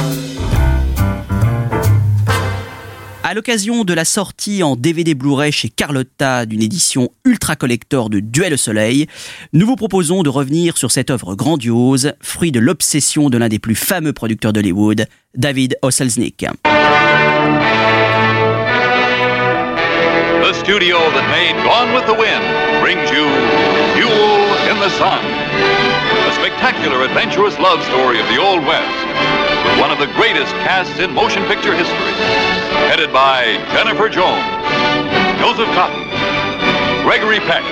À l'occasion de la sortie en D V D Blu-ray chez Carlotta d'une édition ultra collector de Duel au soleil, nous vous proposons de revenir sur cette œuvre grandiose, fruit de l'obsession de l'un des plus fameux producteurs d'Hollywood, David O. Selznick. The studio that made Gone with the Wind brings you Duel in the Sun, a spectacular adventurous love story of the Old West, with one of the greatest casts in motion picture history. Headed by Jennifer Jones, Joseph Cotton, Gregory Peck,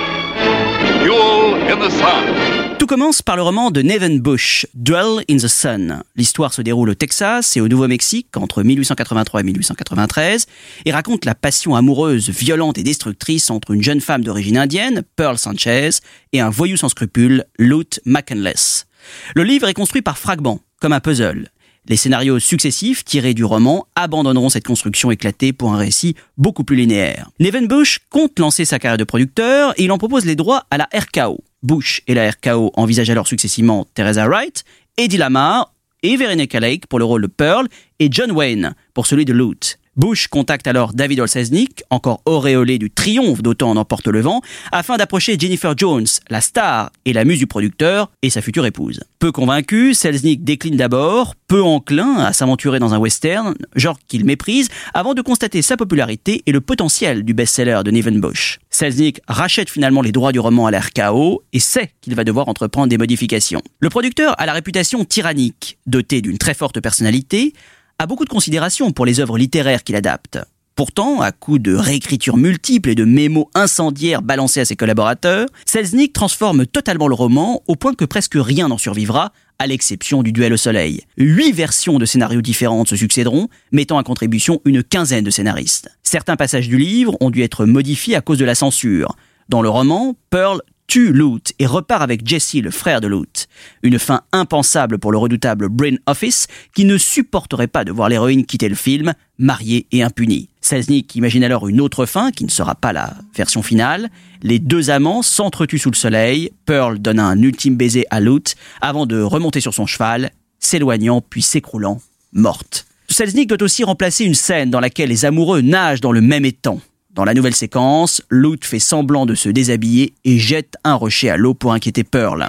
Duel in the Sun. Tout commence par le roman de Nevin Bush, Duel in the Sun. L'histoire se déroule au Texas et au Nouveau-Mexique entre mille huit cent quatre-vingt-trois et mille huit cent quatre-vingt-treize et raconte la passion amoureuse, violente et destructrice entre une jeune femme d'origine indienne, Pearl Sanchez, et un voyou sans scrupules, Lute McCandless. Le livre est construit par fragments, comme un puzzle. Les scénarios successifs tirés du roman abandonneront cette construction éclatée pour un récit beaucoup plus linéaire. Nevin Bush compte lancer sa carrière de producteur et il en propose les droits à la R K O. Bush et la R K O envisagent alors successivement Teresa Wright, Eddie Lamar et Veronica Lake pour le rôle de Pearl et John Wayne pour celui de Lute. Bush contacte alors David O. Selznick, encore auréolé du triomphe d'Autant en emporte le vent, afin d'approcher Jennifer Jones, la star et la muse du producteur, et sa future épouse. Peu convaincu, Selznick décline d'abord, peu enclin à s'aventurer dans un western, genre qu'il méprise, avant de constater sa popularité et le potentiel du best-seller de Nevin Bush. Selznick rachète finalement les droits du roman à la R K O et sait qu'il va devoir entreprendre des modifications. Le producteur a la réputation tyrannique, doté d'une très forte personnalité, a beaucoup de considération pour les œuvres littéraires qu'il adapte. Pourtant, à coups de réécritures multiples et de mémos incendiaires balancés à ses collaborateurs, Selznick transforme totalement le roman au point que presque rien n'en survivra, à l'exception du Duel au soleil. Huit versions de scénarios différentes se succéderont, mettant à contribution une quinzaine de scénaristes. Certains passages du livre ont dû être modifiés à cause de la censure. Dans le roman, Pearl tue Lute et repart avec Jesse, le frère de Lute. Une fin impensable pour le redoutable Brain Office, qui ne supporterait pas de voir l'héroïne quitter le film, mariée et impunie. Selznick imagine alors une autre fin, qui ne sera pas la version finale. Les deux amants s'entretuent sous le soleil, Pearl donne un ultime baiser à Lute, avant de remonter sur son cheval, s'éloignant puis s'écroulant, morte. Selznick doit aussi remplacer une scène dans laquelle les amoureux nagent dans le même étang. Dans la nouvelle séquence, Lute fait semblant de se déshabiller et jette un rocher à l'eau pour inquiéter Pearl.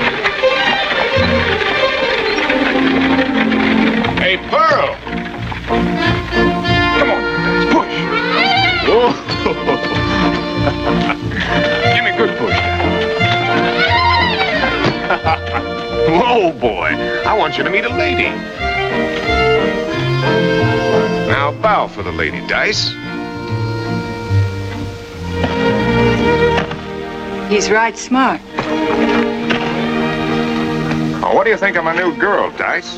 Hey, Pearl! Come on, guys, push! Whoa! Give me a good push. Whoa, boy! I want you to meet a lady. Now bow for the lady, Dice. He's right smart. Oh, what do you think of my new girl, Dice?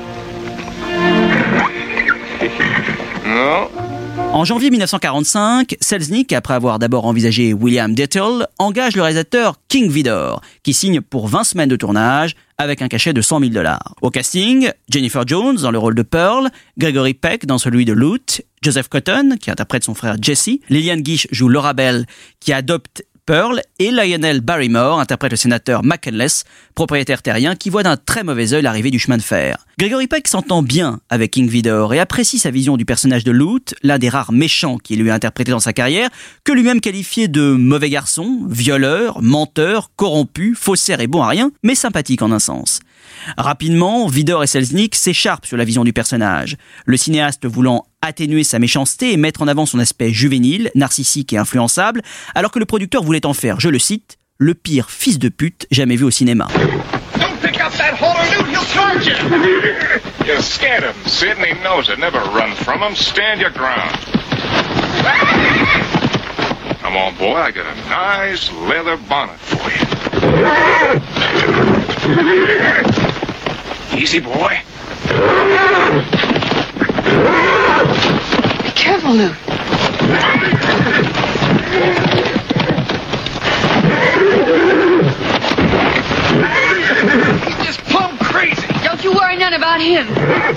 No? En janvier mille neuf cent quarante-cinq, Selznick, après avoir d'abord envisagé William Dietl, engage le réalisateur King Vidor, qui signe pour vingt semaines de tournage avec un cachet de cent mille dollars. Au casting, Jennifer Jones dans le rôle de Pearl, Gregory Peck dans celui de Lute, Joseph Cotton, qui interprète son frère Jesse, Lillian Gish joue Laura Bell, qui adopte Pearl, et Lionel Barrymore interprète le sénateur McCandless, propriétaire terrien qui voit d'un très mauvais œil l'arrivée du chemin de fer. Gregory Peck s'entend bien avec King Vidor et apprécie sa vision du personnage de Lute, l'un des rares méchants qu'il lui a interprété dans sa carrière, que lui-même qualifiait de mauvais garçon, violeur, menteur, corrompu, faussaire et bon à rien, mais sympathique en un sens. Rapidement, Vidor et Selznick s'écharpent sur la vision du personnage, le cinéaste voulant atténuer sa méchanceté et mettre en avant son aspect juvénile, narcissique et influençable, alors que le producteur voulait en faire, je le cite, le pire fils de pute jamais vu au cinéma. Don't pick up that holler, dude. He'll charge you. You scared him, Sid, and he knows it. Never run from him. Stand your ground. Come on, boy. I got a nice leather bonnet for you. Easy, boy. Be careful, Lou. He's just plumb crazy. Don't you worry none about him.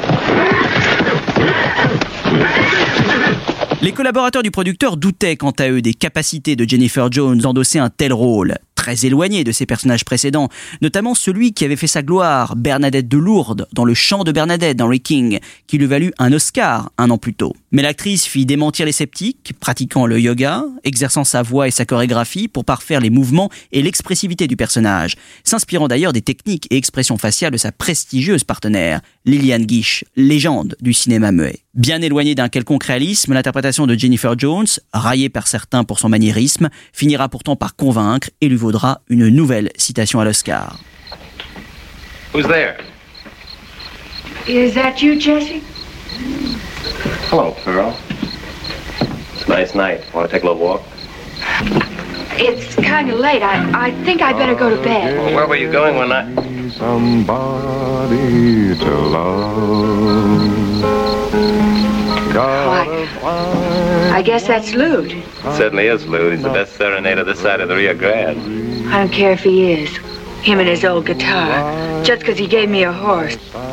Les collaborateurs du producteur doutaient quant à eux des capacités de Jennifer Jones d'endosser un tel rôle, très éloigné de ses personnages précédents, notamment celui qui avait fait sa gloire, Bernadette de Lourdes, dans Le Chant de Bernadette d'Henry King, qui lui valut un Oscar un an plus tôt. Mais l'actrice fit démentir les sceptiques, pratiquant le yoga, exerçant sa voix et sa chorégraphie pour parfaire les mouvements et l'expressivité du personnage, s'inspirant d'ailleurs des techniques et expressions faciales de sa prestigieuse partenaire, Lillian Gish, légende du cinéma muet. Bien éloignée d'un quelconque réalisme, l'interprétation de Jennifer Jones, raillée par certains pour son maniérisme, finira pourtant par convaincre et lui vaudra une nouvelle citation à l'Oscar. Who's there? Is that you, Jesse? Hello, Pearl. It's a nice night. Want to take a little walk? It's kind of late. I, I think I'd better go to bed. Well, where were you going when I... Somebody to love. Oh, I, I guess that's Lute. It certainly is, Lou. He's the best serenader this side of the Rio Grande. I don't care if he is. Him and his old guitar. Just because he gave me a horse.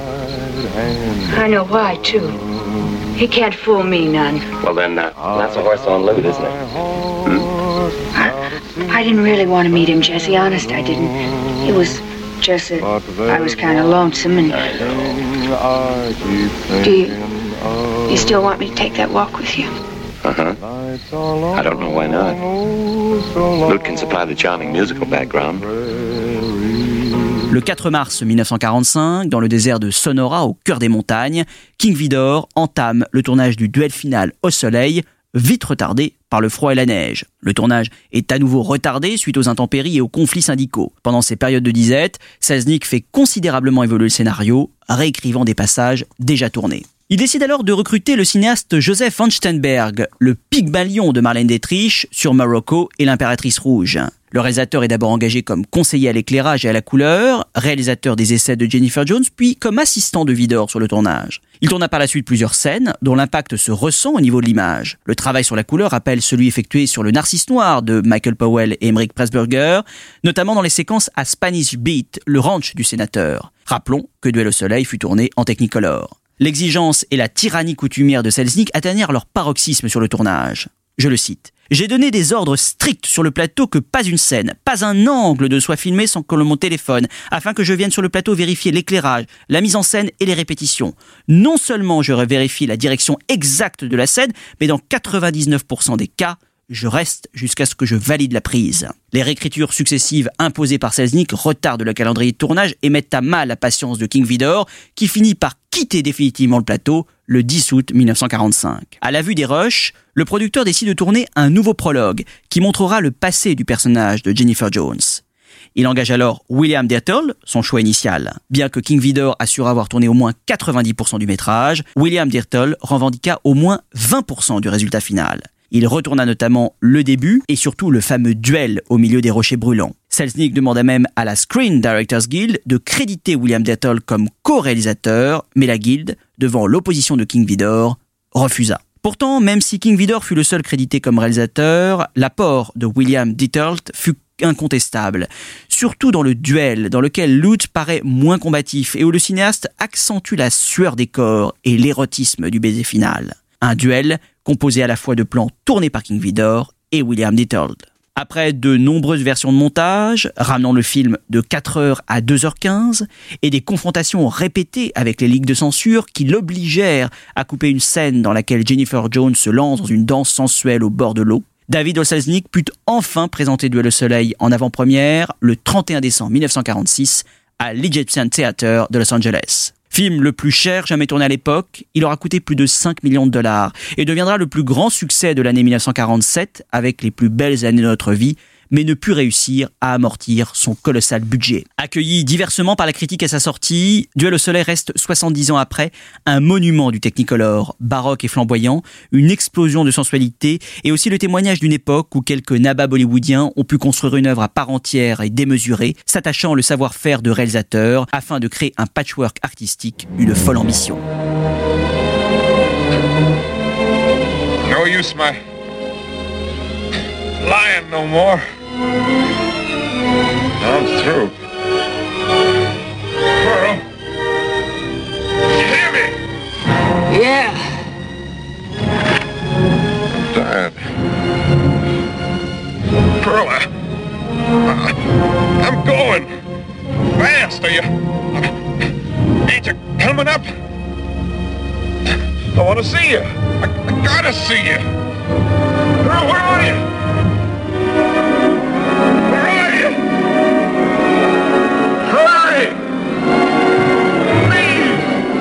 I know why, too. He can't fool me none. Well, then, uh, that's a horse on Lute, isn't it? Hmm? I, I didn't really want to meet him, Jesse. Honest, I didn't. It was just that I was kind of lonesome and... Do you... You still want me to take that walk with you? Uh-huh. I don't know why not. Lute can supply the charming musical background. Le quatre mars mille neuf cent quarante-cinq, dans le désert de Sonora, au cœur des montagnes, King Vidor entame le tournage du duel final au soleil, vite retardé par le froid et la neige. Le tournage est à nouveau retardé suite aux intempéries et aux conflits syndicaux. Pendant ces périodes de disette, Selznick fait considérablement évoluer le scénario, réécrivant des passages déjà tournés. Il décide alors de recruter le cinéaste Joseph von Sternberg, le Pygmalion de Marlène Dietrich sur Morocco et l'Impératrice Rouge. Le réalisateur est d'abord engagé comme conseiller à l'éclairage et à la couleur, réalisateur des essais de Jennifer Jones, puis comme assistant de Vidor sur le tournage. Il tourna par la suite plusieurs scènes dont l'impact se ressent au niveau de l'image. Le travail sur la couleur rappelle celui effectué sur Le Narcisse Noir de Michael Powell et Emmerich Pressburger, notamment dans les séquences à Spanish Beat, le ranch du sénateur. Rappelons que Duel au soleil fut tourné en Technicolor. L'exigence et la tyrannie coutumière de Selznick atteignirent leur paroxysme sur le tournage. Je le cite. « J'ai donné des ordres stricts sur le plateau que pas une scène, pas un angle ne soit filmé sans que mon téléphone, afin que je vienne sur le plateau vérifier l'éclairage, la mise en scène et les répétitions. Non seulement je vérifie la direction exacte de la scène, mais dans quatre-vingt-dix-neuf pour cent des cas, je reste jusqu'à ce que je valide la prise. » Les réécritures successives imposées par Selznick retardent le calendrier de tournage et mettent à mal la patience de King Vidor, qui finit par quitter définitivement le plateau le dix août mille neuf cent quarante-cinq. À la vue des rushs, le producteur décide de tourner un nouveau prologue qui montrera le passé du personnage de Jennifer Jones. Il engage alors William Dirtle, son choix initial. Bien que King Vidor assure avoir tourné au moins quatre-vingt-dix pour cent du métrage, William Dirtle revendiqua au moins vingt pour cent du résultat final. Il retourna notamment le début et surtout le fameux duel au milieu des rochers brûlants. Selznick demanda même à la Screen Directors Guild de créditer William Dirtle comme co-réalisateur, mais la Guilde, devant l'opposition de King Vidor, refusa. Pourtant, même si King Vidor fut le seul crédité comme réalisateur, l'apport de William Dirtle fut incontestable, surtout dans le duel dans lequel Lute paraît moins combatif et où le cinéaste accentue la sueur des corps et l'érotisme du baiser final. Un duel composé à la fois de plans tournés par King Vidor et William Dirtle. Après de nombreuses versions de montage, ramenant le film de quatre heures à deux heures quinze, et des confrontations répétées avec les ligues de censure qui l'obligèrent à couper une scène dans laquelle Jennifer Jones se lance dans une danse sensuelle au bord de l'eau, David O. Selznick put enfin présenter Duel au soleil en avant-première le trente et un décembre mille neuf cent quarante-six à l'Egyptian Theatre de Los Angeles. Film le plus cher jamais tourné à l'époque, il aura coûté plus de cinq millions de dollars et deviendra le plus grand succès de l'année mille neuf cent quarante-sept avec les plus belles années de notre vie, mais ne put réussir à amortir son colossal budget. Accueilli diversement par la critique à sa sortie, Duel au soleil reste soixante-dix ans après un monument du Technicolor, baroque et flamboyant, une explosion de sensualité et aussi le témoignage d'une époque où quelques nababs hollywoodiens ont pu construire une œuvre à part entière et démesurée, s'attachant le savoir-faire de réalisateurs afin de créer un patchwork artistique d'une folle ambition. No use my lying no more. I'm through. Pearl, you hear me? Yeah. Dad. Pearl, I, I, I'm going fast. Are you? Ain't you coming up? I want to see you. I, I gotta see you. Pearl, where are you? Where are you? Hurry! Please!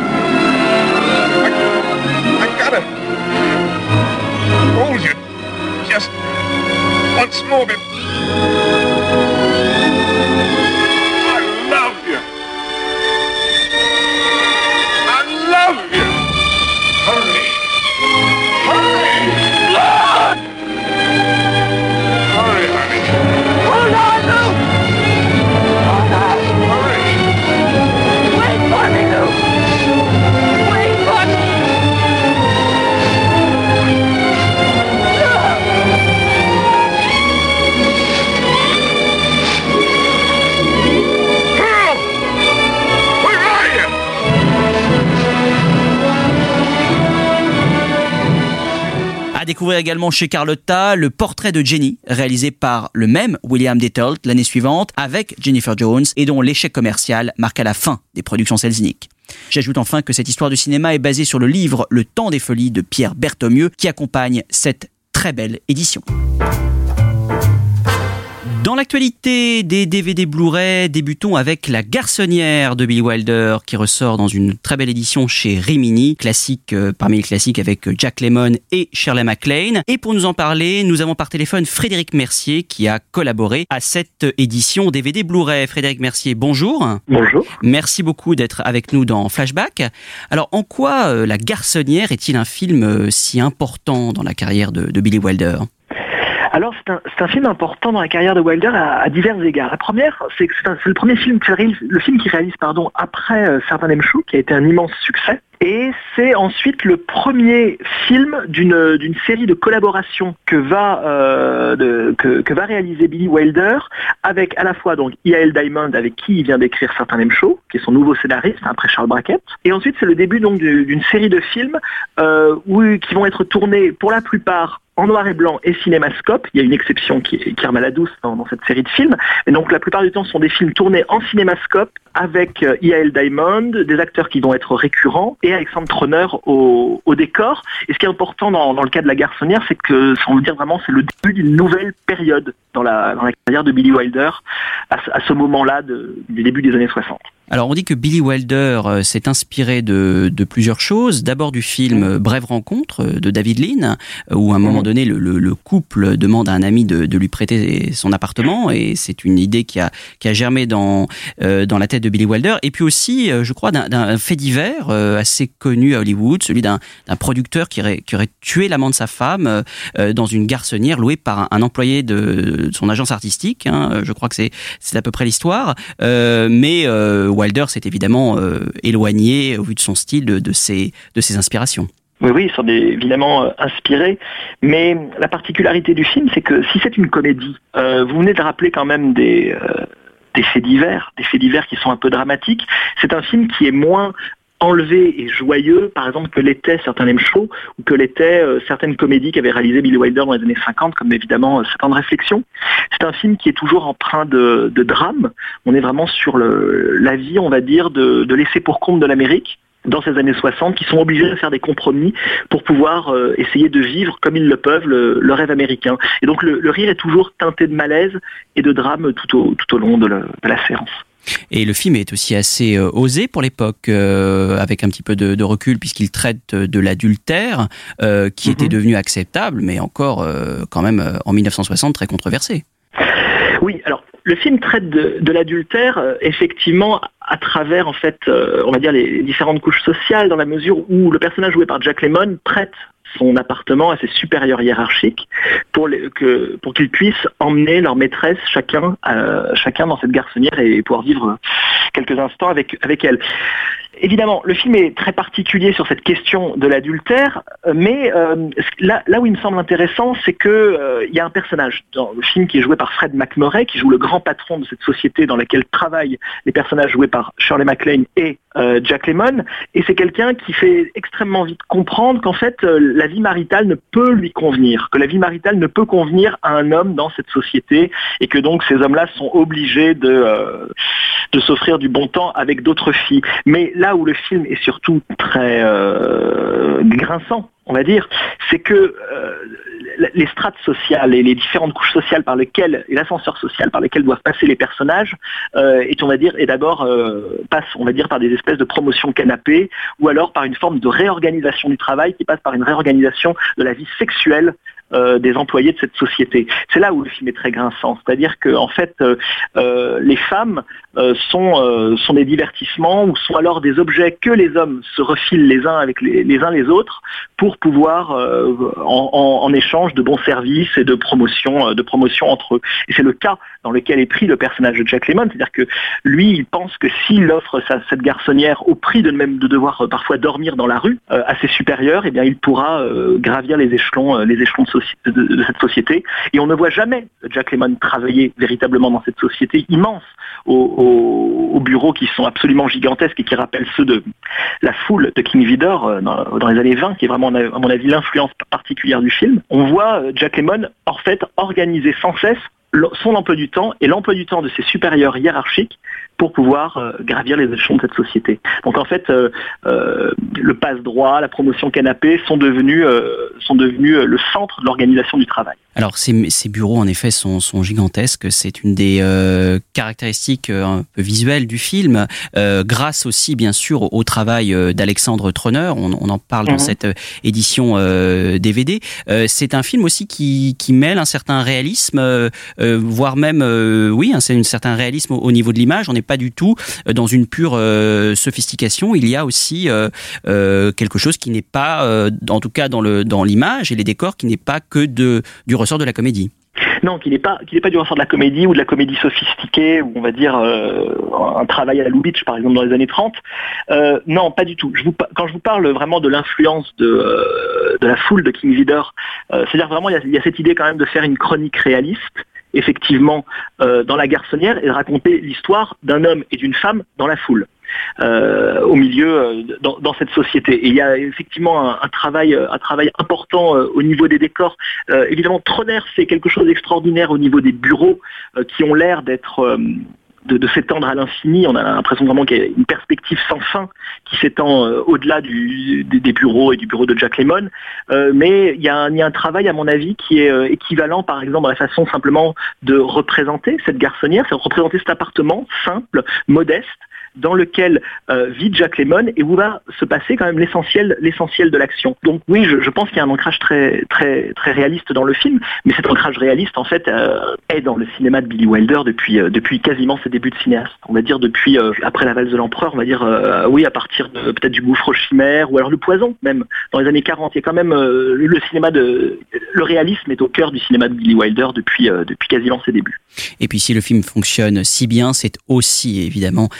I, I gotta hold you just once more. But I love you. I love you. Hurry! Hurry! Blood! Hurry, honey. Hold on, Luke! Hold on. Hurry! Wait for me, Luke! Wait for me! Pearl! Where are you? À découvrir également chez Carlotta le portrait de Jenny, réalisé par le même William Dettold l'année suivante avec Jennifer Jones et dont l'échec commercial marqua la fin des productions Selznick. J'ajoute enfin que cette histoire du cinéma est basée sur le livre Le Temps des Folies de Pierre Berthomieux qui accompagne cette très belle édition. Dans l'actualité des D V D Blu-ray, débutons avec La Garçonnière de Billy Wilder qui ressort dans une très belle édition chez Rimini, classique euh, parmi les classiques avec Jack Lemmon et Shirley MacLaine. Et pour nous en parler, nous avons par téléphone Frédéric Mercier qui a collaboré à cette édition D V D Blu-ray. Frédéric Mercier, bonjour. Bonjour. Merci beaucoup d'être avec nous dans Flashback. Alors, en quoi euh, La Garçonnière est-il un film euh, si important dans la carrière de, de Billy Wilder ? Alors, c'est un, c'est un film important dans la carrière de Wilder à, à divers égards. La première, c'est que c'est, un, c'est le premier film qu'il réalise, le film qu'il réalise pardon, après euh, Certain M. Show, qui a été un immense succès. Et c'est ensuite le premier film d'une, d'une série de collaborations que va, euh, de, que, que va réaliser Billy Wilder avec à la fois donc E A L Diamond, avec qui il vient d'écrire Certain M. Show, qui est son nouveau scénariste après Charles Brackett. Et ensuite, c'est le début donc d'une série de films euh, où, qui vont être tournés pour la plupart en noir et blanc et cinémascope. Il y a une exception qui est, qui est Irma la Douce dans, dans cette série de films. Et donc la plupart du temps, ce sont des films tournés en cinémascope avec E A L Diamond, des acteurs qui vont être récurrents et Alexandre Troner au, au décor. Et ce qui est important dans, dans le cas de La Garçonnière, c'est que, sans le dire vraiment, c'est le début d'une nouvelle période dans la, dans la carrière de Billy Wilder à, à ce moment-là de, du début des années soixante. Alors on dit que Billy Wilder euh, s'est inspiré de, de plusieurs choses. D'abord du film euh, Brève rencontre euh, de David Lean, euh, où à un moment donné le, le, le couple demande à un ami de, de lui prêter son appartement, et c'est une idée qui a, qui a germé dans, euh, dans la tête de Billy Wilder. Et puis aussi, euh, je crois, d'un, d'un fait divers euh, assez connu à Hollywood, celui d'un, d'un producteur qui aurait, qui aurait tué l'amant de sa femme euh, dans une garçonnière louée par un, un employé de, de son agence artistique. Hein. Je crois que c'est, c'est à peu près l'histoire. Euh, mais euh, Wilder s'est évidemment euh, éloigné, au vu de son style, de, de, ses, de ses inspirations. Oui, oui, ils sont des, évidemment euh, inspirés, mais la particularité du film, c'est que si c'est une comédie, euh, vous venez de rappeler quand même des, euh, des faits divers, des faits divers qui sont un peu dramatiques. C'est un film qui est moins enlevé et joyeux, par exemple, que l'était certains M Show ou que l'étaient euh, certaines comédies qu'avait réalisées Billy Wilder dans les années cinquante, comme évidemment euh, Sept ans de réflexion. C'est un film qui est toujours empreint de, de drame. On est vraiment sur le, la vie, on va dire, de, de laisser pour compte de l'Amérique dans ces années soixante, qui sont obligés de faire des compromis pour pouvoir euh, essayer de vivre comme ils le peuvent le, le rêve américain. Et donc le, le rire est toujours teinté de malaise et de drame tout au, tout au long de, le, de la séance. Et le film est aussi assez euh, osé pour l'époque, euh, avec un petit peu de, de recul, puisqu'il traite de l'adultère, euh, qui mm-hmm. était devenu acceptable, mais encore euh, quand même euh, en dix-neuf cent soixante très controversé. Oui, alors le film traite de, de l'adultère, euh, effectivement, à travers en fait, euh, on va dire les différentes couches sociales, dans la mesure où le personnage joué par Jack Lemmon prête son appartement à ses supérieurs hiérarchiques pour, les, que, pour qu'ils puissent emmener leur maîtresse chacun, euh, chacun dans cette garçonnière et pouvoir vivre quelques instants avec, avec elle. Évidemment, le film est très particulier sur cette question de l'adultère, mais euh, là, là où il me semble intéressant, c'est que euh, il y a un personnage dans le film qui est joué par Fred MacMurray, qui joue le grand patron de cette société dans laquelle travaillent les personnages joués par Shirley MacLaine et euh, Jack Lemmon, et c'est quelqu'un qui fait extrêmement vite comprendre qu'en fait, euh, la vie maritale ne peut lui convenir, que la vie maritale ne peut convenir à un homme dans cette société, et que donc ces hommes-là sont obligés de, euh, de s'offrir du bon temps avec d'autres filles. Mais là où le film est surtout très euh, grinçant, on va dire, c'est que euh, les strates sociales et les différentes couches sociales par lesquelles, et l'ascenseur social par lesquels doivent passer les personnages, euh, est, on va dire, et d'abord euh, passe, on va dire, par des espèces de promotion canapé, ou alors par une forme de réorganisation du travail qui passe par une réorganisation de la vie sexuelle Euh, des employés de cette société. C'est là où le film est très grinçant, c'est-à-dire que en fait, euh, euh, les femmes euh, sont euh, sont des divertissements ou sont alors des objets que les hommes se refilent les uns avec les, les uns les autres pour pouvoir euh, en, en, en échange de bons services et de promotion euh, de promotion entre eux. Et c'est le cas dans lequel est pris le personnage de Jack Lemmon, c'est-à-dire que lui, il pense que s'il offre sa, cette garçonnière au prix de même de devoir euh, parfois dormir dans la rue euh, à ses supérieurs, eh bien il pourra euh, gravir les échelons euh, les échelons de De, de cette société, et on ne voit jamais Jack Lemmon travailler véritablement dans cette société immense, aux, aux, aux bureaux qui sont absolument gigantesques et qui rappellent ceux de la foule de King Vidor dans, dans les années vingt, qui est vraiment à mon avis l'influence particulière du film. On voit Jack Lemmon en fait organiser sans cesse son emploi du temps et l'emploi du temps de ses supérieurs hiérarchiques pour pouvoir euh, gravir les échelons de cette société. Donc en fait, euh, euh, le passe-droit, la promotion canapé sont devenus, euh, sont devenus le centre de l'organisation du travail. Alors ces, ces bureaux en effet sont, sont gigantesques, c'est une des euh, caractéristiques euh, un peu visuelles du film, euh, grâce aussi bien sûr au travail euh, d'Alexandre Troner, on, on en parle mmh. dans cette édition euh, D V D. Euh, c'est un film aussi qui, qui mêle un certain réalisme, euh, euh, voire même, euh, oui, hein, c'est un certain réalisme au, au niveau de l'image, on n'est pas du tout dans une pure euh, sophistication, il y a aussi euh, euh, quelque chose qui n'est pas, euh, en tout cas dans, le, dans l'image et les décors, qui n'est pas que de, du ressort de la comédie. Non, qu'il n'est pas, qu'il n'est pas du ressort de la comédie ou de la comédie sophistiquée, ou on va dire euh, un travail à la Lubitsch par exemple dans les années trente. Euh, non, pas du tout. Je vous, quand je vous parle vraiment de l'influence de, euh, de la foule de King Vidor, euh, c'est-à-dire vraiment il y, a, il y a cette idée quand même de faire une chronique réaliste, effectivement, euh, dans la garçonnière, et de raconter l'histoire d'un homme et d'une femme dans la foule. Euh, au milieu euh, dans, dans cette société. Et il y a effectivement un, un travail, un travail important euh, au niveau des décors. Euh, évidemment, Troner fait quelque chose d'extraordinaire au niveau des bureaux euh, qui ont l'air d'être euh, de, de s'étendre à l'infini. On a l'impression vraiment qu'il y a une perspective sans fin qui s'étend euh, au-delà du, des, des bureaux et du bureau de Jack Lemmon. Euh, mais il y, a un, il y a un travail, à mon avis, qui est euh, équivalent, par exemple, dans la façon simplement de représenter cette garçonnière, c'est de représenter cet appartement simple, modeste, dans lequel euh, vit Jack Lemmon et où va se passer quand même l'essentiel, l'essentiel de l'action. Donc oui, je, je pense qu'il y a un ancrage très, très, très réaliste dans le film, mais cet ancrage réaliste, en fait, euh, est dans le cinéma de Billy Wilder depuis, euh, depuis quasiment ses débuts de cinéaste. On va dire depuis, euh, après La valse de l'empereur, on va dire, euh, oui, à partir de peut-être du Gouffre aux chimères, ou alors Le Poison, même, dans les années quarante. Il y a quand même euh, le cinéma de... Le réalisme est au cœur du cinéma de Billy Wilder depuis, euh, depuis quasiment ses débuts. Et puis si le film fonctionne si bien, c'est aussi, évidemment, euh, grâce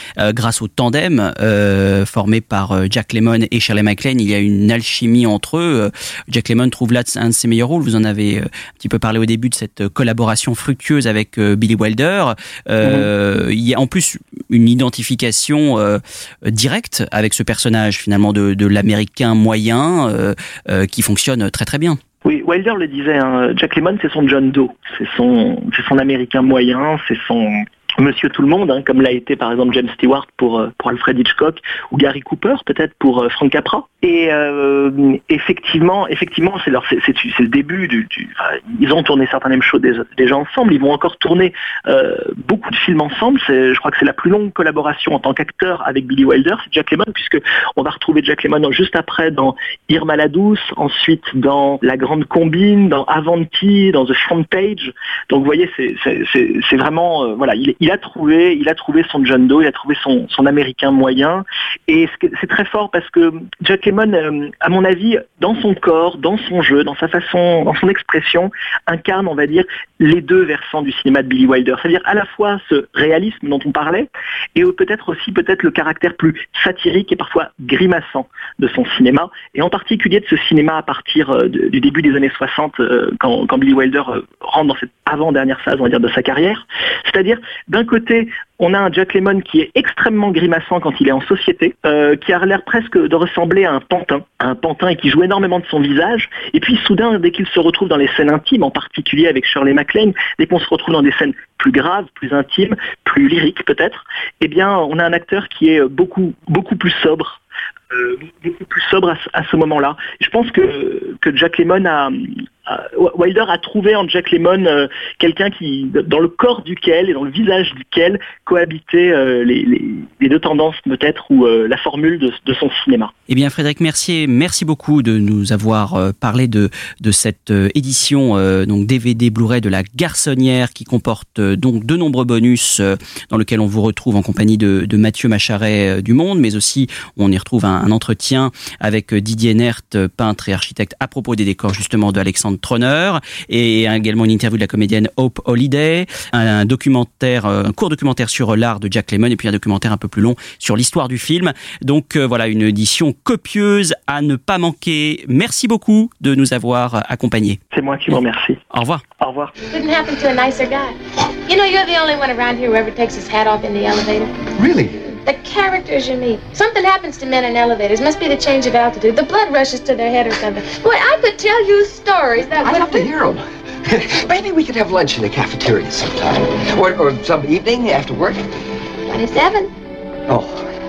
grâce au tandem euh, formé par euh, Jack Lemmon et Shirley MacLaine, il y a une alchimie entre eux. Jack Lemmon trouve là un de ses meilleurs rôles. Vous en avez un petit peu parlé au début de cette collaboration fructueuse avec euh, Billy Wilder. Euh, mmh. Il y a en plus une identification euh, directe avec ce personnage finalement de, de l'américain moyen euh, euh, qui fonctionne très très bien. Oui, Wilder le disait, hein, Jack Lemmon c'est son John Doe, c'est son, c'est son américain moyen, c'est son Monsieur Tout-le-Monde, hein, comme l'a été par exemple James Stewart pour, pour Alfred Hitchcock, ou Gary Cooper peut-être pour Frank Capra. Et euh, effectivement, effectivement, c'est leur, c'est, c'est, c'est le début du, du enfin, ils ont tourné certains mêmes shows déjà, déjà ensemble. Ils vont encore tourner euh, beaucoup de films ensemble. C'est, je crois que c'est la plus longue collaboration en tant qu'acteur avec Billy Wilder, c'est Jack Lemmon, puisque on va retrouver Jack Lemmon juste après dans Irma la Douce, ensuite dans La Grande Combine, dans Avanti, dans The Front Page. Donc vous voyez, c'est, c'est, c'est, c'est vraiment, euh, voilà, il, il a trouvé, il a trouvé son John Doe, il a trouvé son, son américain moyen. Et c'est, c'est très fort parce que Jack Lemmon, à mon avis, dans son corps, dans son jeu, dans sa façon, dans son expression, incarne, on va dire, les deux versants du cinéma de Billy Wilder. C'est-à-dire à la fois ce réalisme dont on parlait, et peut-être aussi peut-être le caractère plus satirique et parfois grimaçant de son cinéma, et en particulier de ce cinéma à partir de, du début des années soixante, quand, quand Billy Wilder rentre dans cette avant-dernière phase, on va dire, de sa carrière. C'est-à-dire, d'un côté, on a un Jack Lemmon qui est extrêmement grimaçant quand il est en société, euh, qui a l'air presque de ressembler à un pantin, à un pantin et qui joue énormément de son visage. Et puis soudain, dès qu'il se retrouve dans les scènes intimes, en particulier avec Shirley MacLaine, dès qu'on se retrouve dans des scènes plus graves, plus intimes, plus lyriques peut-être, eh bien, on a un acteur qui est beaucoup, beaucoup plus sobre. Euh, beaucoup plus sobre à, à ce moment-là. Je pense que, que Jack Lemmon a, a... Wilder a trouvé en Jack Lemmon euh, quelqu'un qui, dans le corps duquel et dans le visage duquel cohabitaient euh, les, les, les deux tendances peut-être ou euh, la formule de, de son cinéma. Eh bien Frédéric Mercier, merci beaucoup de nous avoir euh, parlé de, de cette euh, édition euh, donc D V D Blu-ray de La Garçonnière qui comporte euh, donc de nombreux bonus euh, dans lesquels on vous retrouve en compagnie de, de Mathieu Macharet euh, du Monde, mais aussi on y retrouve un, un entretien avec Didier Nert, peintre et architecte, à propos des décors justement de Alexandre Troner, et également une interview de la comédienne Hope Holiday, un documentaire, un court documentaire sur l'art de Jack Lemmon, et puis un documentaire un peu plus long sur l'histoire du film. Donc euh, voilà, une édition copieuse à ne pas manquer. Merci beaucoup de nous avoir accompagnés. C'est moi qui vous remercie. Au revoir. Au revoir. Couldn't happen to a nicer guy. You know, you're the only one around here who ever takes his hat off in the elevator. Really? The characters you meet. Something happens to men in elevators. Must be the change of altitude. The blood rushes to their head or something. Boy, I could tell you stories that I'd would... love to hear them. Maybe we could have lunch in the cafeteria sometime. Or, or some evening after work. twenty-seven. Oh.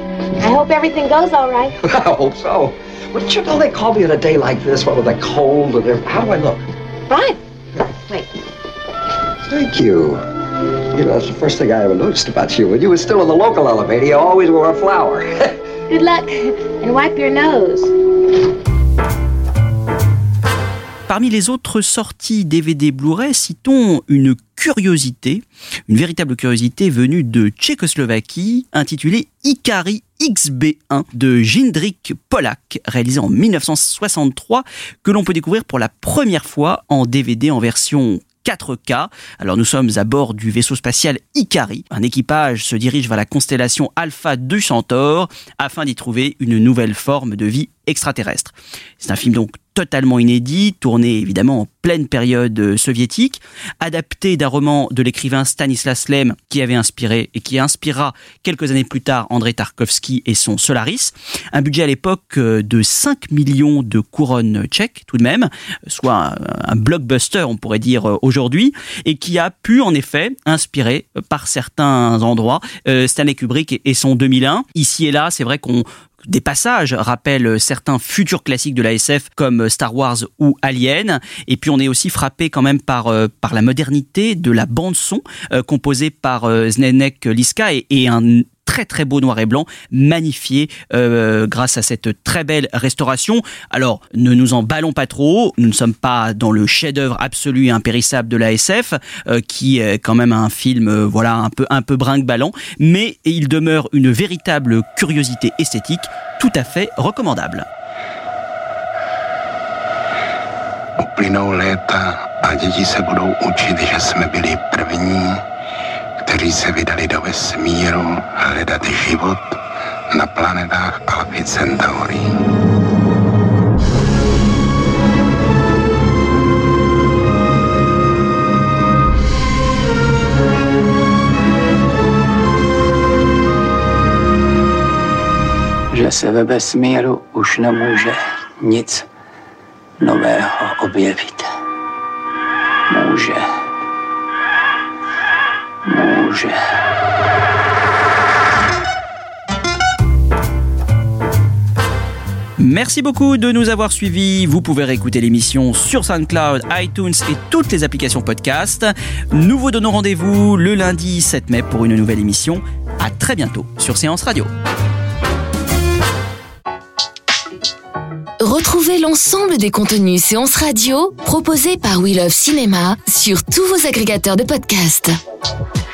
I hope everything goes all right. I hope so. Wouldn't you know they call me on a day like this, what with a cold and everything? How do I look? Fine. Wait. Thank you. You know, that's the first thing I ever noticed about you. When you were still in the local elevator, you always wore a flower. Good luck, and wipe your nose. Parmi les autres sorties D V D Blu-ray, citons une curiosité, une véritable curiosité venue de Tchécoslovaquie, intitulée Ikari X B un de Jindřich Polák, réalisé en dix-neuf cent soixante-trois, que l'on peut découvrir pour la première fois en D V D en version quatre K. Alors nous sommes à bord du vaisseau spatial Ikari. Un équipage se dirige vers la constellation Alpha du Centaure afin d'y trouver une nouvelle forme de vie extraterrestre. C'est un film donc totalement inédit, tourné évidemment en pleine période soviétique, adapté d'un roman de l'écrivain Stanislas Lem qui avait inspiré et qui inspirera quelques années plus tard Andrei Tarkovsky et son Solaris. Un budget à l'époque de cinq millions de couronnes tchèques tout de même, soit un, un blockbuster on pourrait dire aujourd'hui, et qui a pu en effet inspirer par certains endroits euh, Stanley Kubrick et, et son deux mille un. Ici et là, c'est vrai qu'on des passages rappellent certains futurs classiques de la S F comme Star Wars ou Alien, et puis on est aussi frappé quand même par euh, par la modernité de la bande son euh, composée par euh, Zdeněk Liska et, et un très très beau noir et blanc, magnifié euh, grâce à cette très belle restauration. Alors, ne nous emballons pas trop, nous ne sommes pas dans le chef-d'œuvre absolu et impérissable de la S F, euh, qui est quand même un film euh, voilà un peu un peu brinque-ballant, mais il demeure une véritable curiosité esthétique tout à fait recommandable. Uplynou léta a děti se budou učit, že jsme byli první, kteří kteří se vydali do vesmíru hledat život na planetách Alpha Centauri. Že se ve vesmíru už nemůže nic nového objevit. Může. Může. Merci beaucoup de nous avoir suivis. Vous pouvez réécouter l'émission sur SoundCloud, iTunes et toutes les applications podcast. Nous vous donnons rendez-vous le lundi sept mai pour une nouvelle émission. À très bientôt sur Séance Radio. Retrouvez l'ensemble des contenus Séance Radio proposés par We Love Cinéma sur tous vos agrégateurs de podcasts.